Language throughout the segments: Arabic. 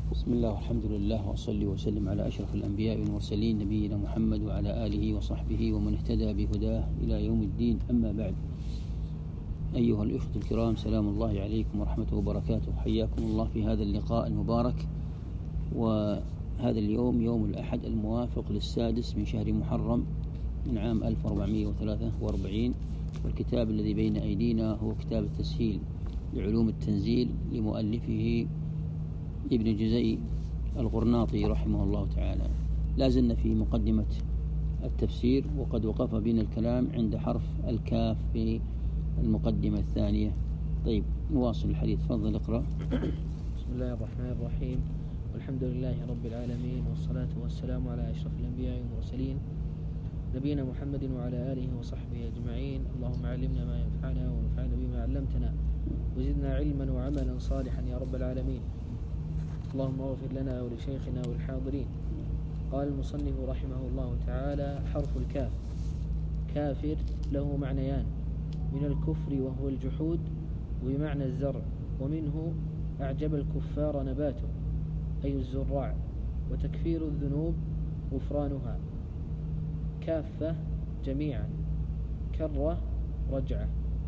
بسم الله والحمد لله وأصلي وسلم على أشرف الأنبياء والمرسلين نبينا محمد وعلى آله وصحبه ومن اهتدى بهداه إلى يوم الدين. أما بعد، أيها الإخوة الكرام، سلام الله عليكم ورحمته وبركاته. حياكم الله في هذا اللقاء المبارك. وهذا اليوم يوم الأحد الموافق للسادس من شهر محرم من عام 1443، والكتاب الذي بين أيدينا هو كتاب التسهيل لعلوم التنزيل لمؤلفه ابن جزي الغرناطي رحمه الله تعالى. لا زلنا في مقدمة التفسير، وقد وقف بنا الكلام عند حرف الكاف في المقدمة الثانية. طيب، نواصل الحديث. تفضل اقرأ. بسم الله الرحمن الرحيم، والحمد لله رب العالمين، والصلاة والسلام على أشرف الأنبياء والمرسلين نبينا محمد وعلى آله وصحبه أجمعين. اللهم علمنا ما ينفعنا وانفعنا بما علمتنا، وزدنا علما وعملا صالحا يا رب العالمين. اللهم اغفر لنا ولشيخنا والحاضرين. قال المصنف رحمه الله تعالى: حرف الكاف. كافر له معنيان: من الكفر وهو الجحود، وبمعنى الزرع، ومنه أعجب الكفار نباته أي الزراع، وتكفير الذنوب غفرانها. كافة جميعا، كرة رجعة.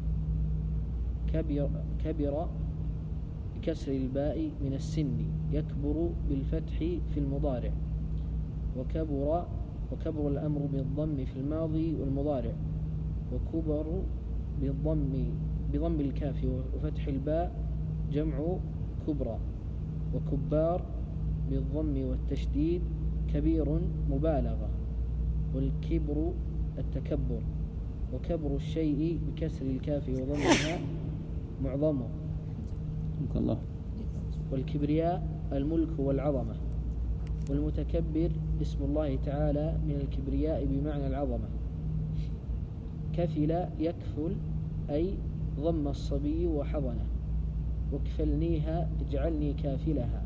كبر بكسر الباء من السن، يكبر بالفتح في المضارع. وكبر الأمر بالضم في الماضي والمضارع. وكبر بضم الكاف وفتح الباء جمع كبرى. وكبار بالضم والتشديد كبير مبالغة. والكبر التكبر. وكبر الشيء بكسر الكاف وضمها معظمه. الله. والكبرياء الملك والعظمة. والمتكبر اسم الله تعالى من الكبرياء بمعنى العظمة. كفل يكفل أي ضم الصبي وحضنه. وكفلنيها اجعلني كافلها.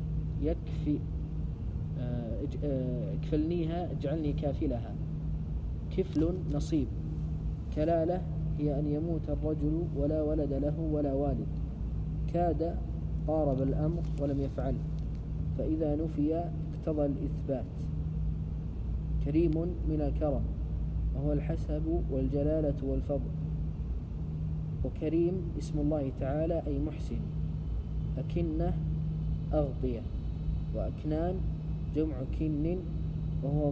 كفلنيها اجعلني كافلها. كفل نصيب. كلالة هي أن يموت الرجل ولا ولد له ولا والد. كاد قارب الأمر ولم يفعل، فإذا نفي اقتضى الإثبات. كريم من الكرم، وهو الحسب والجلالة والفضل. وكريم اسم الله تعالى أي محسن. أكنة أغطية. وأكنان جمع كن، وهو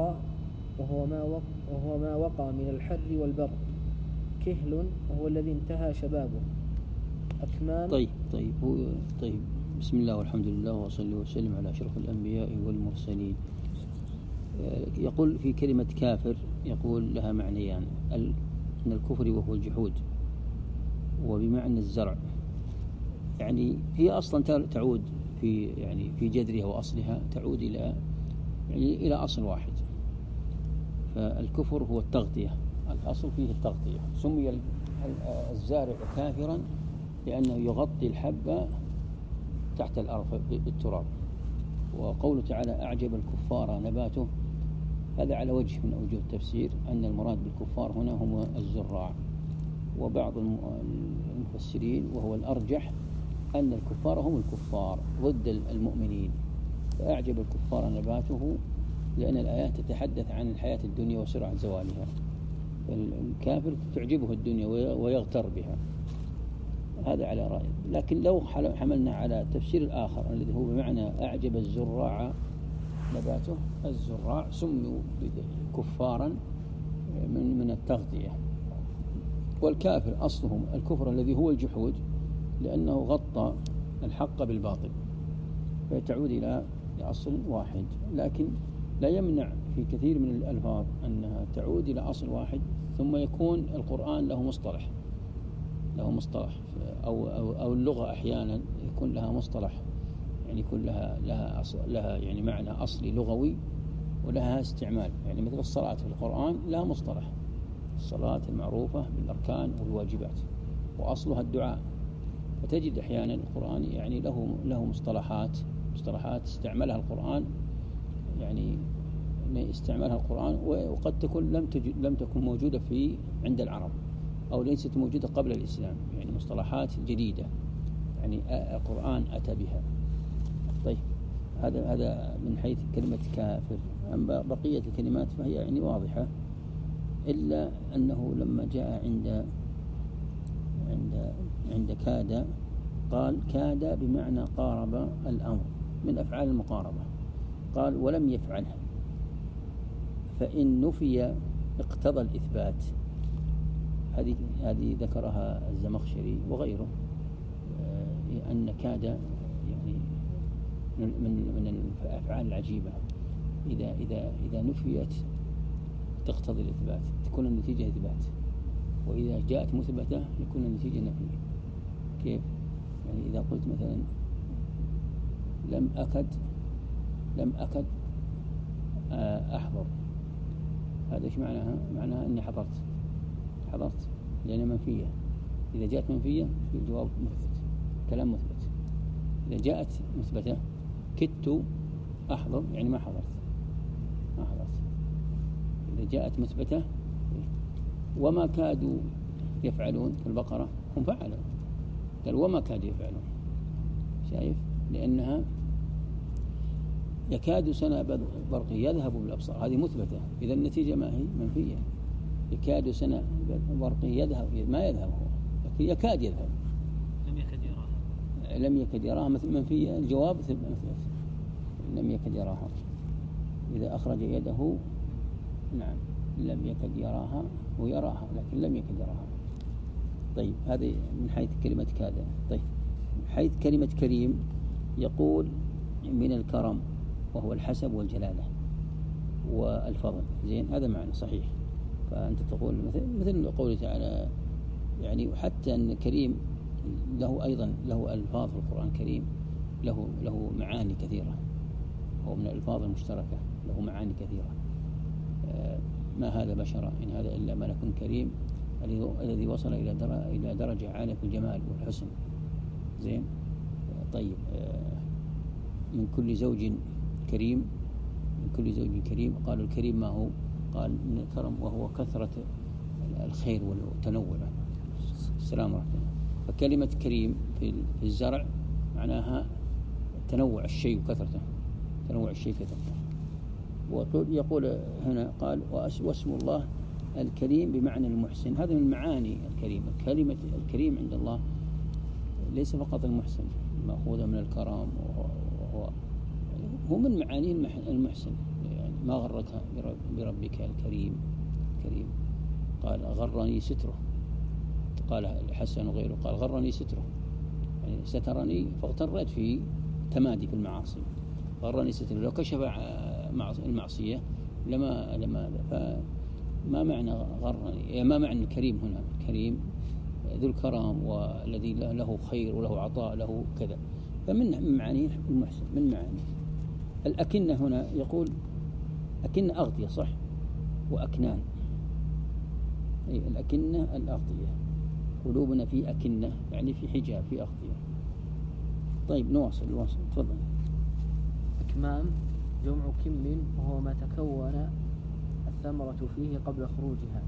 ما وقع من الحر والبرد. كهل وهو الذي انتهى شبابه. أكمام. طيب. بسم الله والحمد لله وصلي وسلم على أشرف الأنبياء والمرسلين. يقول في كلمة كافر، يقول لها معنيان: من الكفر وهو الجحود، وبمعنى الزرع. يعني هي أصلا تعود في جذرها وأصلها تعود إلى أصل واحد. فالكفر هو التغطية، الأصل فيه التغطية. سمي الزارع كافرا لأنه يغطي الحبة تحت الأرض بالتراب. وقوله تعالى: أعجب الكفار نباته، هذا على وجه من أوجه التفسير أن المراد بالكفار هنا هم الزراع. وبعض المفسرين وهو الأرجح أن الكفار هم الكفار ضد المؤمنين. فأعجب الكفار نباته لأن الآيات تتحدث عن الحياة الدنيا وسرعة زوالها، فالكافر تعجبه الدنيا ويغتر بها. هذا على رأي. لكن لو حملنا على تفسير الآخر الذي هو بمعنى أعجب الزراع نباته، الزراع سموا كفارا من التغطية. والكافر أصلهم الكفر الذي هو الجحود، لأنه غطى الحق بالباطل، فتعود إلى أصل واحد. لكن لا يمنع في كثير من الألفاظ أنها تعود إلى أصل واحد، ثم يكون القرآن له مصطلح أو اللغة أحيانا يكون لها مصطلح، يعني يكون لها يعني معنى أصلي لغوي ولها استعمال. يعني مثل الصلاة في القرآن لها مصطلح، الصلاة المعروفة بالأركان والواجبات، وأصلها الدعاء. فتجد أحيانا القرآن يعني له مصطلحات استعملها القرآن، يعني استعملها القرآن، وقد تكون لم تكن موجودة عند العرب، أو ليست موجودة قبل الإسلام، يعني مصطلحات جديدة يعني القرآن أتى بها. طيب هذا من حيث كلمة كافر. أما بقية الكلمات فهي يعني واضحة، إلا أنه لما جاء عند كاد قال كاد بمعنى قارب الأمر، من أفعال المقاربة. قال ولم يفعله، فإن نفي اقتضى الإثبات. هذه ذكرها الزمخشري وغيره، أن كاد يعني من الأفعال العجيبة، إذا نفيت تقتضي الإثبات، تكون النتيجة إثبات، وإذا جاءت مثبتة يكون النتيجة نفي. كيف؟ يعني إذا قلت مثلا لم أكد أحضر، هذا إيش معناها؟ معناها أني حضرت لأنها منفية. إذا جاءت منفية في الجواب مثبت، كلام مثبت. إذا جاءت مثبتة كدت أحضر يعني ما حضرت. إذا جاءت مثبتة وما كادوا يفعلون في البقرة هم فعلوا، قال وما كادوا يفعلون. شايف؟ لأنها يكاد سنا برقه يذهب بالأبصار، هذه مثبتة. إذا النتيجة ما هي؟ منفية. يكاد سنا برقه يذهب، ما يذهب هو، لكن يكاد يذهب. لم يكد يراها مثل منفية. الجواب مثبت، لم يكد يراها. إذا أخرج يده نعم لم يكد يراها، ويراها لكن لم يكد يراها. طيب هذه من حيث كلمة كاد. طيب من حيث كلمة كريم يقول من الكرم، وهو الحسب والجلالة والفضل. زين، هذا معنى صحيح. فأنت تقول مثل قوله تعالى يعني، حتى أن كريم له ألفاظ في القرآن الكريم، له معاني كثيرة. هو من الألفاظ المشتركة، له معاني كثيرة. ما هذا بشرا إن هذا إلا ملك كريم الذي وصل إلى درجة عالية في الجمال والحسن. زين. طيب من كل زوج كريم، قالوا الكريم ما هو؟ قال من الكرم وهو كثرة الخير والتنوع. السلام عليكم. فكلمة كريم في الزرع معناها تنوع الشيء وكثرته، ويقول هنا قال واسم الله الكريم بمعنى المحسن. هذا من معاني الكريم. كلمة الكريم عند الله ليس فقط المحسن، مأخوذة من الكرم، وهو من معاني المحسن. يعني ما غرك بربك الكريم. قال غرني ستره، قال الحسن وغيره قال غرني ستره، يعني سترني فاغتريت في تمادي في المعاصي. غرني ستره، لو كشف المعصية لما فما معنى غرني؟ ما معنى الكريم هنا؟ الكريم ذو الكرم، والذي له خير وله عطاء له كذا. فمن معاني المحسن، من معاني الأكنة. هنا يقول أكنة أغطية، صح، وأكنان. أي الأكنة الأغطية، قلوبنا في أكنة يعني في حجاب، في أغطية. طيب نواصل تفضل. أكمام جمع كم، وهو ما تكون الثمرة فيه قبل خروجها.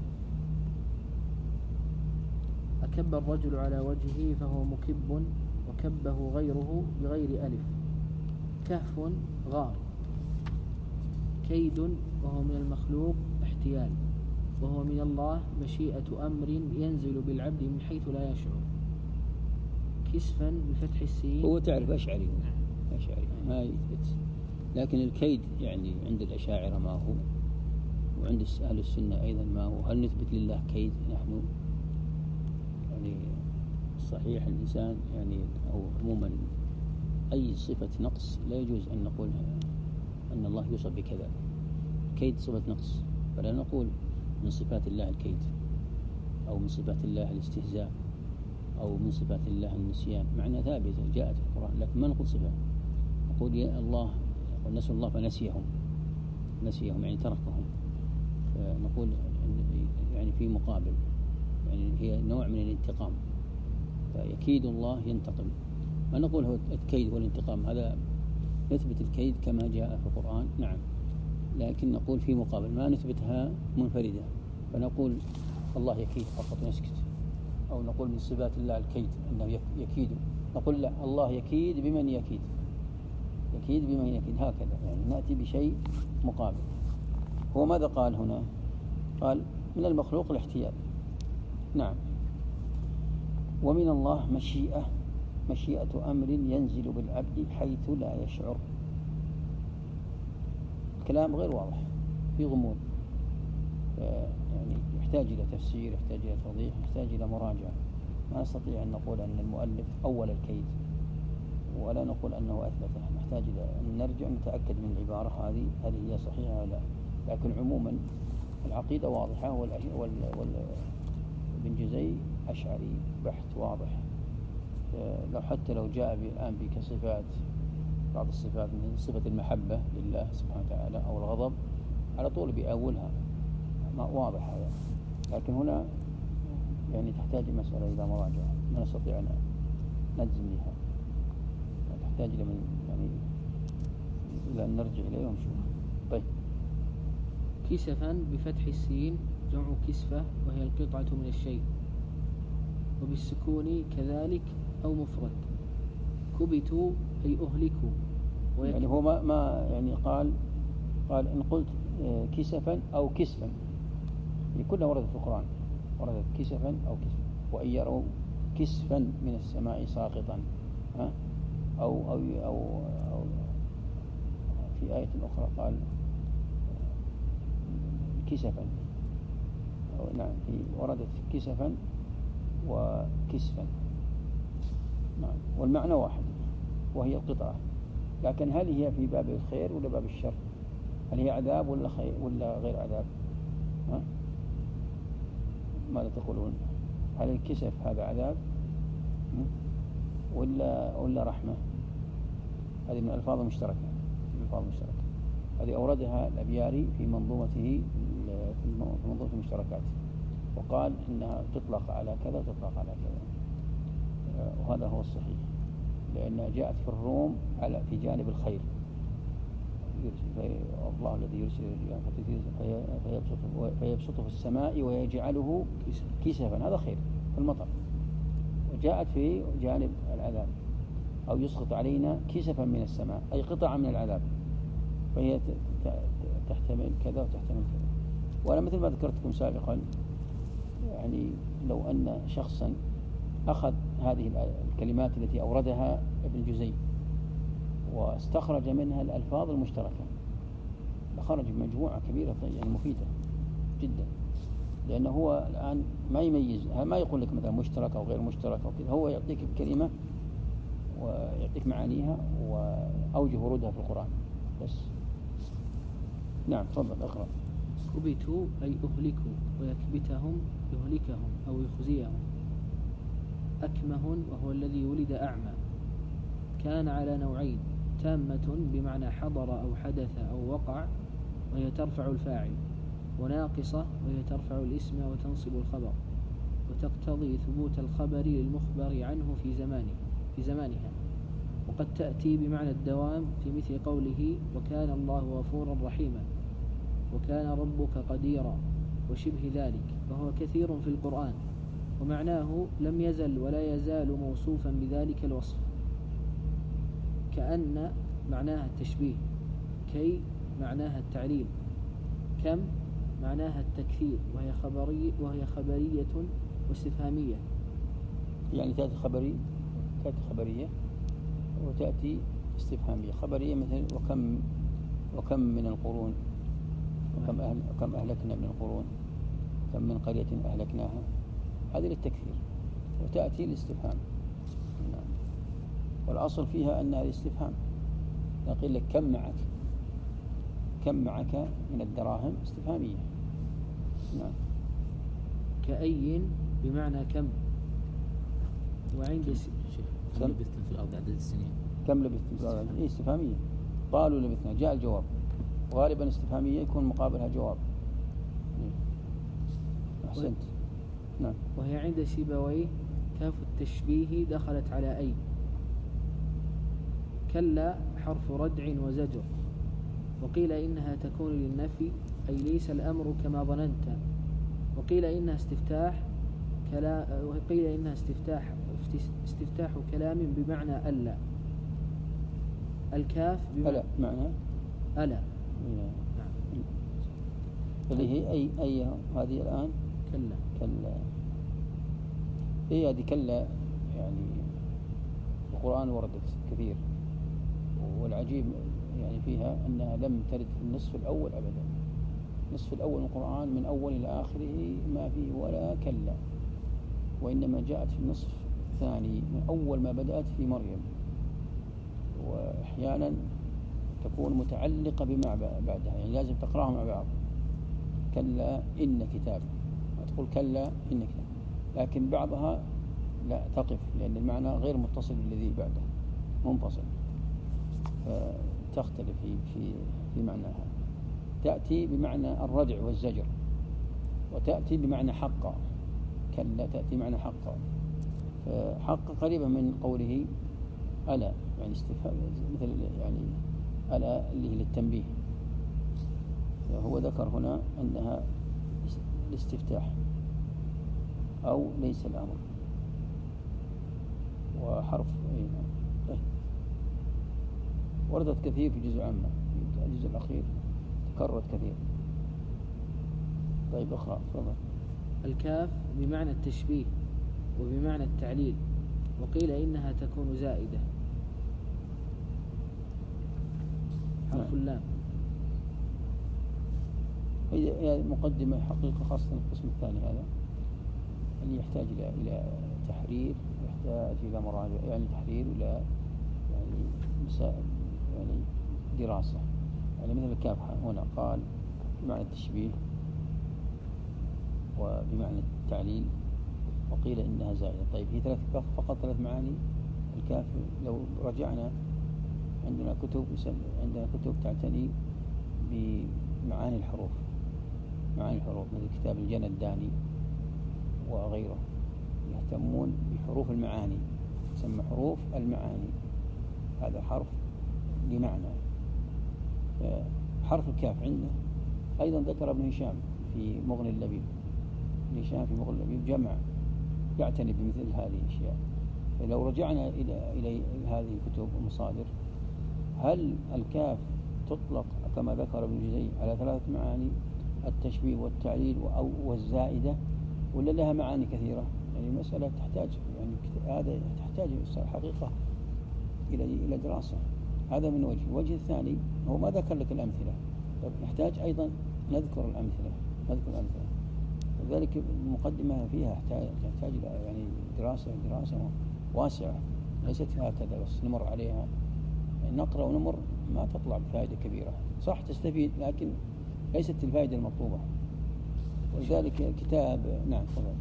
أكب الرجل على وجهه فهو مكب، وكبه غيره بغير ألف. كهف غار. كيد وهو من المخلوق احتيال، وهو من الله مشيئة أمر ينزل بالعبد من حيث لا يشعر. كسفا بفتح السين. هو تعرف أشعري ما يثبت، لكن الكيد يعني عند الأشاعرة ما هو، وعند أهل السنة أيضا ما هو. هل نثبت لله كيد نحن؟ يعني صحيح الإنسان يعني أو عموما أي صفة نقص لا يجوز أن نقول أن الله يوصف بكذا. كيد صفة نقص، فلا نقول من صفات الله الكيد، أو من صفات الله الاستهزاء، أو من صفات الله النسيان. معنى ثابتة جاءت في القرآن، لكن ما نقول صفة. نقول يا الله، ونسوا الله فنسيهم يعني تركهم. فنقول يعني في مقابل، يعني هي نوع من الانتقام. فيكيد الله ينتقم. ما نقول هو الكيد والانتقام، هذا نثبت الكيد كما جاء في القرآن، نعم، لكن نقول في مقابل ما نثبتها منفردة. فنقول الله يكيد فقط ونسكت، أو نقول من صفات الله الكيد أنه يكيد، نقول لا، الله يكيد بمن يكيد. يكيد بما يكيد، هكذا يعني نأتي بشيء مقابل. هو ماذا قال هنا؟ قال من المخلوق الاحتيال. نعم. ومن الله مشيئة أمر ينزل بالعبد حيث لا يشعر. الكلام غير واضح، في غموض، يعني يحتاج إلى تفسير، يحتاج إلى توضيح، يحتاج إلى مراجعة. ما نستطيع أن نقول أن المؤلف أول الكيد ولا نقول أنه أثبته، نحتاج إلى أن نرجع نتأكد من العبارة هذه هل هي صحيحة ولا لا. لكن عموما العقيدة واضحة، وابن جزي أشعري بحث واضح. حتى لو جاء الآن بكصفات بعض الصفات من صفة المحبة لله سبحانه وتعالى أو الغضب على طول بأولها، ما واضح هذا. لكن هنا يعني تحتاج المسألة إلى مراجعة، ما نستطيع أن نجزم بها، تحتاج إلى إلى أن نرجع إليه ونشوف. طيب. كسفا بفتح السين جمع كسفة وهي القطعة من الشيء، وبالسكون كذلك أو مفرد. كبتوا أي أهلكوا. يعني هو ما يعني قال إن قلت كسفا أو كسفا، كلها وردت في القرآن، وردت كسفا أو كسفا. وأن يروا كسفا من السماء ساقطا، أو في آية أخرى قال كسفا. نعم، وردت كسفا وكسفا. نعم، والمعنى واحد وهي القطعة. لكن هل هي في باب الخير ولا باب الشر؟ هل هي عذاب ولا خير ولا غير عذاب؟ ماذا تقولون؟ هل الكسف هذا عذاب ولا رحمة؟ هذه من الألفاظ المشتركة. هذه أوردها الأبياري في منظومته في منظومة المشتركات، وقال إنها تطلق على كذا وتطلق على كذا، وهذا هو الصحيح، لأنها جاءت في الروم في جانب الخير. الله الذي يرسل فيبسطه في السماء ويجعله كسفا، هذا خير في المطر. وجاءت في جانب العذاب، أو يسقط علينا كسفا من السماء أي قطعة من العذاب، فهي تحتمل كذا وتحتمل كذا. وأنا مثل ما ذكرتكم سابقا، يعني لو أن شخصا أخذ هذه الكلمات التي أوردها ابن جزي واستخرج منها الألفاظ المشتركة لخرج بمجموعة كبيرة يعني مفيدة جدا، لأنه هو الآن ما يميز، ما يقول لك مثلا مشترك أو غير مشترك أو كذا، هو يعطيك الكلمة ويعطيك معانيها وأوجه ورودها في القرآن بس. نعم، تفضل اقرأ. كبتوا أي أهلكوا، ويكبتهم يهلكهم أو يخزيهم. أكمه وهو الذي ولد أعمى. كان على نوعين: تامة بمعنى حضر أو حدث أو وقع وهي ترفع الفاعل، وناقصة وهي ترفع الاسم وتنصب الخبر، وتقتضي ثبوت الخبر للمخبر عنه في زمانها. وقد تأتي بمعنى الدوام في مثل قوله: وكان الله غفورا رحيما، وكان ربك قديرا، وشبه ذلك، وهو كثير في القرآن. ومعناه لم يزل ولا يزال موصوفا بذلك الوصف. كأن معناها التشبيه، كي معناها التعليل، كم معناها التكثير، وهي خبرية واستفهامية. يعني تأتي خبرية وتأتي استفهامية. خبرية مثل وكم من القرون، وكم أهلكنا من القرون، كم من قرية أهلكناها، هذه للتكثير. وتأتي الاستفهام. نعم. والأصل فيها أنها الاستفهام. نقول لك كم معك من الدراهم، استفهامية. نعم. كأي بمعنى كم. وعند كم لبثتم في الأرض عدد السنين. كم لبثتم في الأرض، استفهامية. قالوا لبثنا، جاء الجواب، غالبا استفهامية يكون مقابلها جواب. أحسنت. نعم. وهي عند سيبويه كاف التشبيه دخلت على أي. كلا حرف ردع وزجر. وقيل إنها تكون للنفي أي ليس الأمر كما ظننت. وقيل إنها وقيل إنها استفتاح كلام بمعنى ألا. الكاف ألا معنى ألا. نعم. نعم. اللي هي أي هذه الآن كلا. هي هذه كلا، يعني القرآن وردت كثير، والعجيب يعني فيها أنها لم ترد في النصف الأول أبدا. النصف الأول من القرآن من أول إلى آخره ما فيه ولا كلا، وإنما جاءت في النصف الثاني من أول ما بدأت في مريم، وأحيانا تكون متعلقة بما بعدها، يعني لازم تقرأها مع بعض. كلا إن كتاب، تقول كلا إن كتاب، لكن بعضها لا تقف لأن المعنى غير متصل بالذي بعده، منفصل، فتختلف في معناها. تأتي بمعنى الردع والزجر، وتأتي بمعنى حقا. كلا تأتي معنى حقا، فحق قريبة من قوله ألا، يعني استفهام مثل يعني ألا اللي هي للتنبيه. فهو ذكر هنا أنها الاستفتاح أو ليس الأمر، وحرف طيب. وردت كثير في جزء عامة، في الجزء الأخير تكررت كثير. طيب اقرأ تفضل. الكاف بمعنى التشبيه وبمعنى التعليل، وقيل إنها تكون زائدة. حرف اللام. هي مقدمة حقيقة، خاصة القسم الثاني هذا اللي يحتاج إلى تحرير، يحتاج إلى مراجعة، يعني تحرير إلى يعني مسائل، يعني دراسة. يعني مثل الكاف هنا قال بمعنى التشبيه وبمعنى التعليل، وقيل إنها زائدة. طيب هي فقط ثلاث معاني الكاف. لو رجعنا عندنا كتب تعتني بمعاني الحروف، مثل كتاب الجنى الداني وغيره، يهتمون بحروف المعاني، تسمى حروف المعاني. هذا حرف لمعنى. حرف الكاف عنده أيضا ذكر ابن هشام في مغني اللبيب. ابن هشام في مغني اللبيب جمع يعتني بمثل هذه الأشياء. فلو رجعنا إلى هذه الكتب والمصادر، هل الكاف تطلق كما ذكر ابن جزي على ثلاثة معاني، التشبيه والتعليل والزائدة، ولا لها معاني كثيرة؟ يعني المسألة تحتاج، يعني هذا تحتاج حقيقة إلى دراسة. هذا من وجه. الوجه الثاني هو ما ذكر لك الأمثلة، نحتاج أيضا نذكر الأمثلة. لذلك المقدمة فيها تحتاج إلى يعني دراسة واسعة، ليست هكذا بس نمر عليها، يعني نقرأ ونمر ما تطلع بفائدة كبيرة. صح تستفيد لكن ليست الفائدة المطلوبة. ولذلك كتاب نعم تفضل.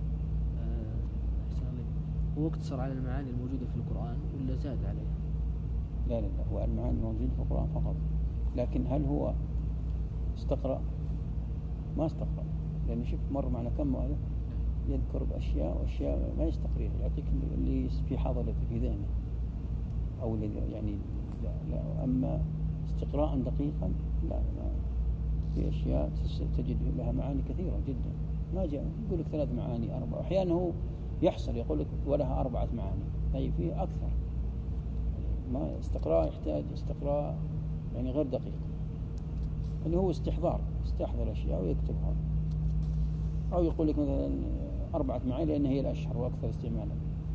هو اقتصر على المعاني الموجودة في القرآن ولا زاد عليها؟ لا هو المعاني الموجودة في القرآن فقط، لكن هل هو استقرأ؟ ما استقرأ، لأن شوف مر معنا كم هذا يذكر بأشياء وأشياء ما يستقريها، يعطيك اللي في حضرته في ذهنه أو يعني لا. أما استقراء دقيقا لا، في أشياء تجد لها معاني كثيرة جدا. ما جاء يقول لك 3 معاني 4، أحيانا هو يحصل يقول لك ولها 4 معاني. طيب فيه أكثر، يعني ما استقراء يحتاج استقراء يعني غير دقيق، اللي هو استحضار، يستحضر الأشياء ويكتبها، أو يقول لك مثلا 4 معاني لأن هي الأشهر وأكثر استعمالا.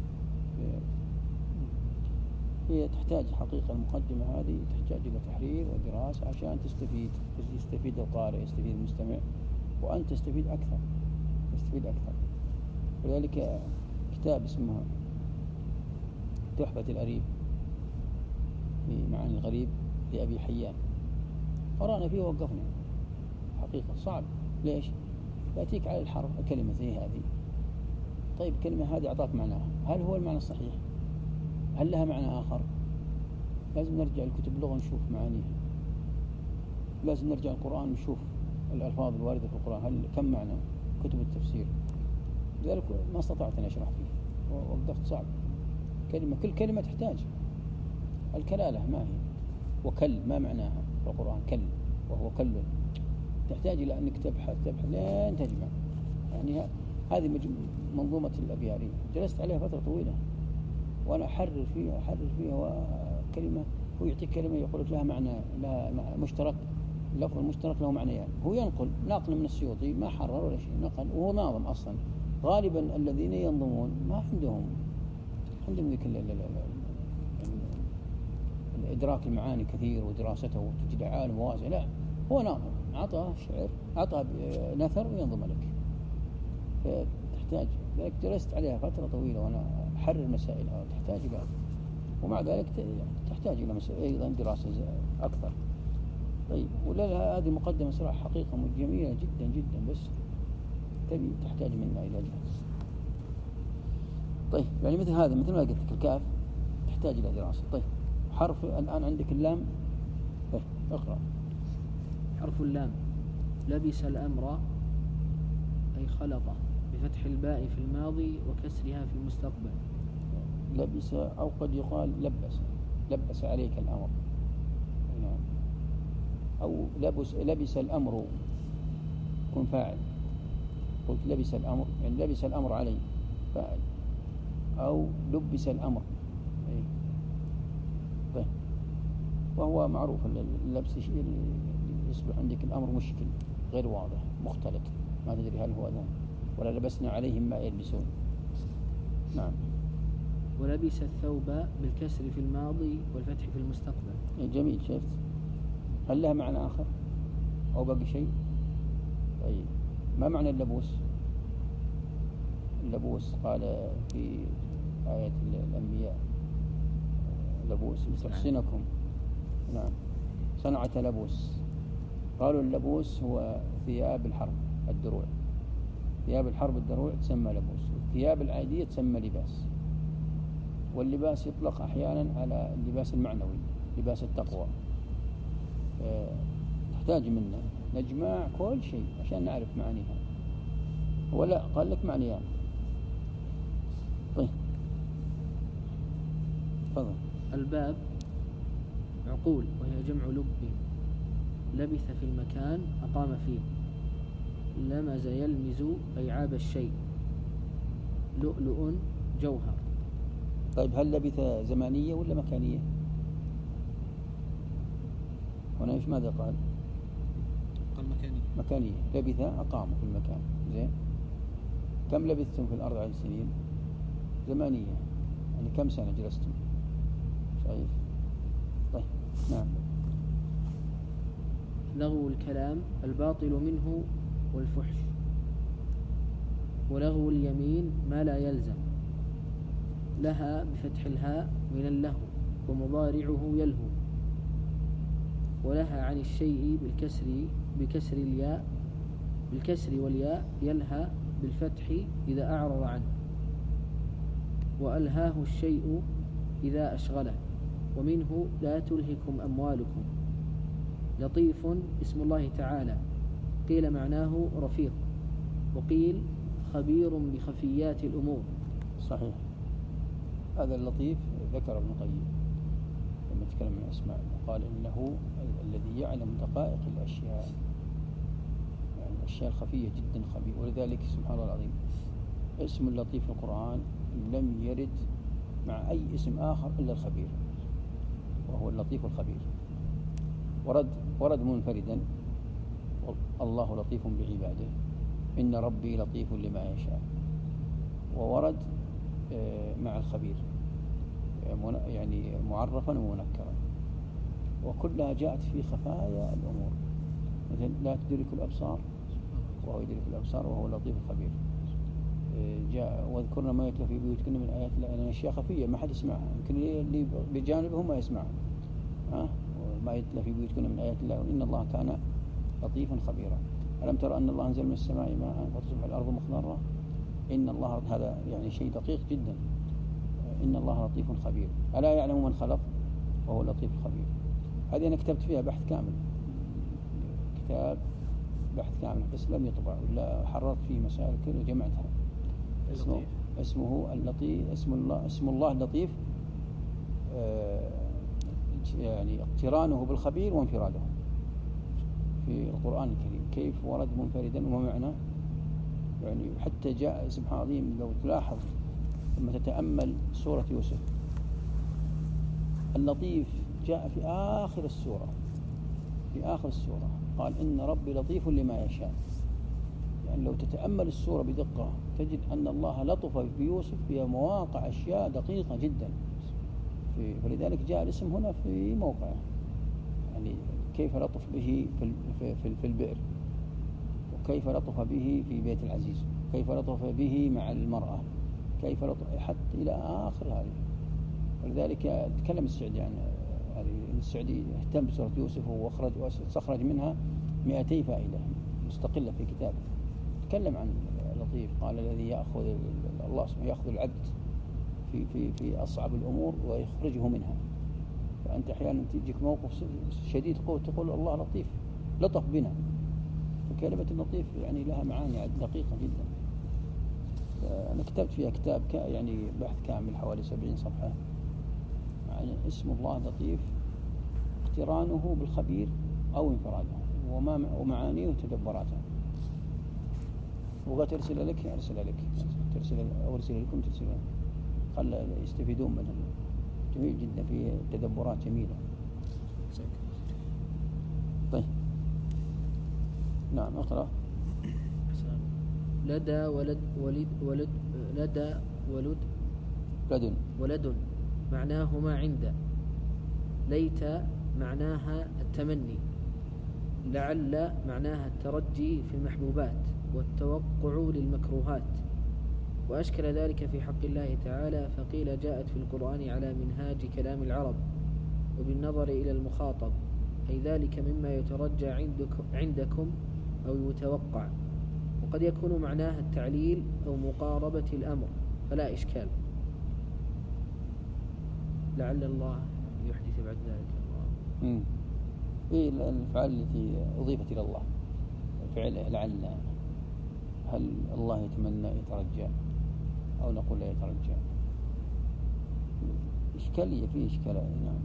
هي تحتاج حقيقة المقدمة هذه تحتاج إلى تحرير ودراسة عشان يستفيد القارئ، يستفيد المستمع، وأنت تستفيد أكثر. ولذلك كتاب اسمه تحفة الأريب في معاني الغريب لأبي حيان، قرأنا فيه ووقفنا. حقيقة صعب. ليش؟ يأتيك على الحرف كلمة زي هذه، طيب كلمة هذه أعطاك معناها، هل هو المعنى الصحيح؟ هل لها معنى آخر؟ لازم نرجع لكتب اللغة نشوف معانيها، لازم نرجع القرآن نشوف الألفاظ الواردة في القرآن هل كم معنى، كتب التفسير. لذلك ما استطعت أن أشرح فيه ووقفت. صعب. كل كلمة تحتاج الكلالة ما هي، وكل ما معناها في القرآن، كل وهو كل، تحتاج إلى أنك تبحث لين تجمع. يعني هذه منظومة الأبياري جلست عليها فترة طويلة وأنا أحرر فيها وكلمة هو يعطيك كلمة يقول لك لها معنى، لها مشترك، اللفظ المشترك له معنيان. هو ينقل ناقل من السيوطي، ما حرر ولا شيء، نقل وهو ناظم أصلا. غالبا الذين ينظمون ما عندهم ذيك الإدراك المعاني كثير ودراسته وتجد عالم واسع، لا، هو ناظم، أعطاه شعر، أعطاه نثر وينظم لك. فتحتاج لك، درست عليها فترة طويلة وأنا أحرر مسائلها، تحتاج إلى، ومع ذلك تحتاج إلى أيضا دراسة أكثر. طيب، ولا هذه المقدمة صراحة حقيقة جميلة جدا جدا، بس تحتاج منا إلى جهد. طيب، يعني مثل هذا، مثل ما قلت لك الكاف تحتاج إلى دراسة. طيب، حرف الآن عندك اللام، طيب اقرأ. حرف اللام: لبس الأمر أي خلطه، بفتح الباء في الماضي وكسرها في المستقبل. لبس، أو قد يقال لبس عليك الأمر، يعني أو لبس الأمر، كن فاعل. قلت لبس الأمر، يعني لبس الأمر علي، فاعل. أو لبس الأمر، أي. طيب، وهو معروف اللبس يصبح عندك الأمر مشكل، غير واضح، مختلط، ما تدري هل هو ذا ولا لبسنا عليهم ما يلبسون. نعم. ولبس الثوب بالكسر في الماضي والفتح في المستقبل. جميل، شفت؟ هل لها معنى آخر أو باقي شيء؟ طيب، ما معنى اللبوس؟ اللبوس قال في آية الأنبياء: لبوس لتحصنكم. نعم، صنعة لبوس. قالوا اللبوس هو ثياب الحرب، الدروع. ثياب الحرب الدروع تسمى لبوس، والثياب العادية تسمى لباس. واللباس يطلق أحيانا على اللباس المعنوي، لباس التقوى. تحتاج منا نجمع كل شيء عشان نعرف معانيها. ولا قال لك معنيان. طيب، تفضل. الباب: عقول، وهي جمع لب. لبث في المكان، أقام فيه. لمز يلمز أي عاب الشيء. لؤلؤ جوهر. طيب، هل لبث زمانية ولا مكانية؟ هنا إيش ماذا قال؟ قال مكانية. مكانية. لبث أقام في المكان. زين. كم لبثتم في الأرض عدد سنين؟ زمانية، يعني كم سنة جلستم؟ شايف؟ طيب، نعم. لغو الكلام: الباطل منه والفحش. ولغو اليمين ما لا يلزم. لها بفتح الهاء من اللهو، ومضارعه يلهو. ولها عن الشيء بالكسر والياء يلهى بالفتح إذا أعرض عنه. وألهاه الشيء إذا أشغله. ومنه لا تلهكم أموالكم. لطيف اسم الله تعالى، قيل معناه رفيق، وقيل خبير بخفيات الأمور. صحيح. هذا اللطيف ذكر ابن القيم لما تكلم عن الأسماء، قال إنه الذي يعلم دقائق الأشياء، يعني الأشياء الخفية جدا خبير. ولذلك سبحان الله العظيم اسم اللطيف في القرآن لم يرد مع أي اسم آخر إلا الخبير، وهو اللطيف الخبير. ورد منفردا: الله لطيف بعباده، إن ربي لطيف لما يشاء. وورد مع الخبير، يعني معرفا ومنكرا، وكلها جاءت في خفايا الأمور. مثل لا تدرك الأبصار وهو يدرك الأبصار وهو اللطيف الخبير. جاء: واذكرنا ما يتلى في بيوتكن من آيات الله، يعني أشياء خفية ما حد يسمعها، يمكن اللي بجانبهم ما يسمعها. ما يتلى في بيوتكن من آيات الله، وإن الله كان لطيفا خبيرا. ألم ترى أن الله أنزل من السماء ماء فتصبح الأرض مخضرة؟ إن الله، هذا يعني شيء دقيق جدا. إن الله لطيف خبير. ألا يعلم من خلق وهو اللطيف الخبير. هذه أنا كتبت فيها بحث كامل، كتاب بحث كامل، بس لم يطبع، ولا حررت فيه مسائل كثيرة وجمعتها. اسمه اللطيف، اسم الله اللطيف، يعني اقترانه بالخبير وانفراده في القرآن الكريم. كيف ورد منفردا وما معنى، يعني حتى جاء سبحان عظيم. لو تلاحظ لما تتأمل سورة يوسف، اللطيف جاء في آخر السورة، في آخر السورة قال إن ربي لطيف لما يشاء. يعني لو تتأمل السورة بدقة تجد أن الله لطف بيوسف في مواقع أشياء دقيقة جدا، فلذلك جاء الاسم هنا في موقعه. يعني كيف لطف به في البئر، وكيف لطف به في بيت العزيز، كيف لطف به مع المرأة، كيف لطف حتى إلى آخر هذه. ولذلك تكلم السعدي عن هذه، السعدي اهتم بسورة يوسف واستخرج منها 200 فائدة مستقلة في كتابه. تكلم عن لطيف، قال الذي يأخذ الله سبحانه يأخذ العبد في أصعب الأمور ويخرجه منها. فأنت أحيانا تجيك موقف شديد قوة تقول الله لطيف لطف بنا، فكلمة اللطيف يعني لها معاني دقيقة جدا. أنا كتبت فيها كتاب يعني بحث كامل حوالي 70 صفحة يعني اسم الله لطيف، اقترانه بالخبير أو انفراده ومعانيه وتدبراته. بغيت أرسل لك أرسل لكم ترسلون، خل يستفيدون منه. جميل جدا، في تدبرات جميلة. طيب نعم اقرأ. لدى ولد معناهما عند. ليت معناها التمني. لعل معناها الترجي في المحبوبات والتوقع للمكروهات. وأشكل ذلك في حق الله تعالى، فقيل جاءت في القرآن على منهاج كلام العرب وبالنظر إلى المخاطب، أي ذلك مما يترجى عندكم أو يتوقع. وقد يكون معناها التعليل أو مقاربة الأمر، فلا إشكال. لعل الله يحدث بعد ذلك. إيه الأفعال التي أضيفت إلى الله، فعل لعل، هل الله يتمنى يترجى أو نقول لا يترجى؟ إشكالية، فيه إشكالية. نعم،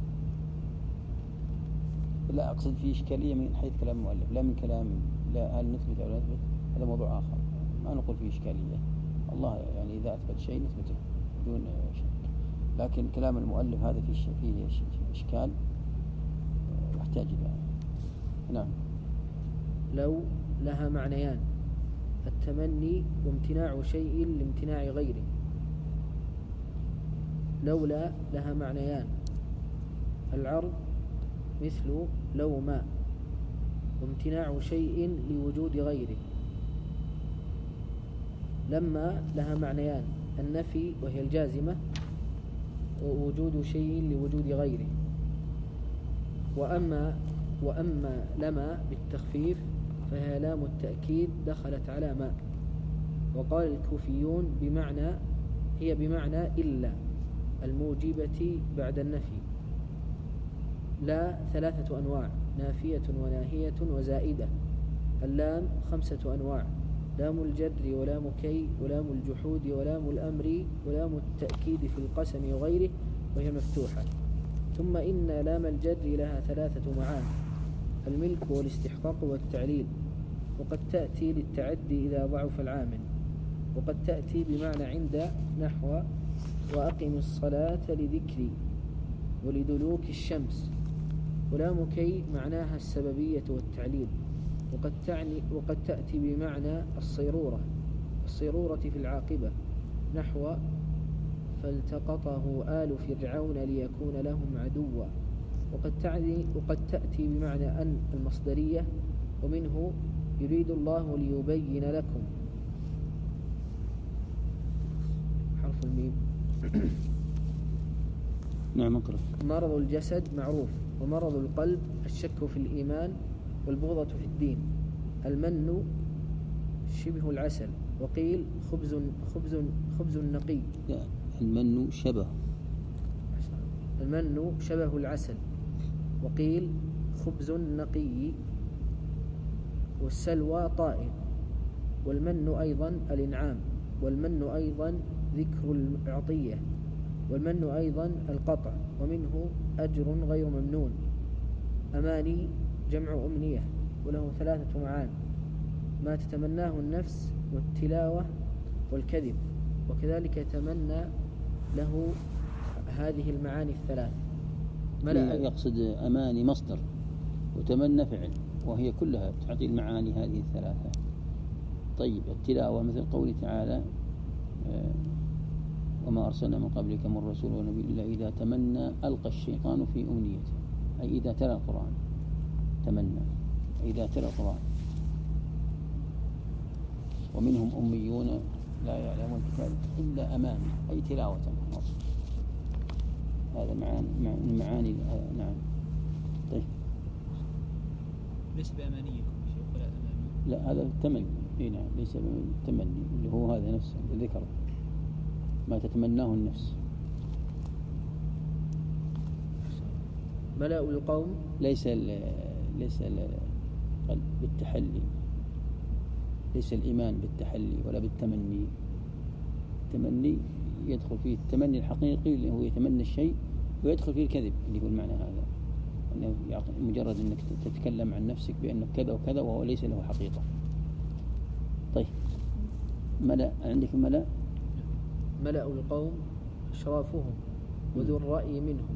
لا أقصد فيه إشكالية من حيث كلام المؤلف، لا من كلام لا هل نثبت أو لا نثبت، هذا موضوع آخر. ما نقول فيه إشكالية، الله يعني إذا أثبت شيء نثبته بدون شك. لكن كلام المؤلف هذا فيه إشكال يحتاج إلى. نعم. لو لها معنيان: التمني وامتناع شيء لامتناع غيره. لولا لها معنيان: العرض مثل لو ما، وامتناع شيء لوجود غيره. لما لها معنيان: النفي وهي الجازمة، ووجود شيء لوجود غيره. وأما لما بالتخفيف فهي لام التأكيد دخلت على ما. وقال الكوفيون هي بمعنى إلا الموجبة بعد النفي. لا 3 أنواع: نافية وناهية وزائدة. اللام 5 أنواع: لام الجر ولام كي ولام الجحود ولام الأمر ولام التأكيد في القسم وغيره، وهي مفتوحة. ثم إن لام الجر لها 3 معاني: الملك والاستحقاق والتعليل. وقد تأتي للتعدي إذا ضعف العامل. وقد تأتي بمعنى عند، نحو وأقم الصلاة لذكري ولدلوك الشمس. ولام كي معناها السببية والتعليل. وقد تأتي بمعنى الصيرورة في العاقبة، نحو فالتقطه آل فرعون ليكون لهم عدوا. وقد تأتي بمعنى أن المصدرية، ومنه يريد الله ليبين لكم. حرف الميم. نعم اقرأ. مرض الجسد معروف، ومرض القلب الشك في الإيمان والبغضة في الدين. المن شبه العسل، وقيل خبز نقي. المن شبه العسل، وقيل خبز نقي. والسلوى طائر. والمن أيضا الإنعام. والمن أيضا ذكر العطية. والمن أيضا القطع، ومنه أجر غير ممنون. أماني جمع أمنية، وله 3 معاني: ما تتمناه النفس، والتلاوة، والكذب. وكذلك يتمنى له هذه المعاني 3. يقصد أماني مصدر وتمنى فعل، وهي كلها تعطي المعاني هذه الثلاثة. طيب التلاوة مثل قوله تعالى وما أرسلنا من قبلك من رسول ونبي إلا إذا تمنى ألقى الشيطان في أمنيته، أي إذا تلا القرآن تمنى، إذا تلا القرآن. ومنهم أميون لا يعلمون الكتاب إلا أماني، أي تلاوة. هذا معاني. نعم. طيب ليس بأمانيكم شيء ولا أماني. لا هذا التمني. نعم ليس بالتمني اللي هو هذا نفسه ذكر ما تتمناه النفس. ملأ القوم ليس بالتحلي، ليس الإيمان بالتحلي ولا بالتمني. التمني يدخل فيه التمني الحقيقي اللي هو يتمنى الشيء، ويدخل فيه الكذب اللي هو المعنى هذا، أنه مجرد أنك تتكلم عن نفسك بأنه كذا وكذا وهو ليس له حقيقة. طيب ملأ، عندك ملأ القوم أشرافهم وذو الرأي منهم.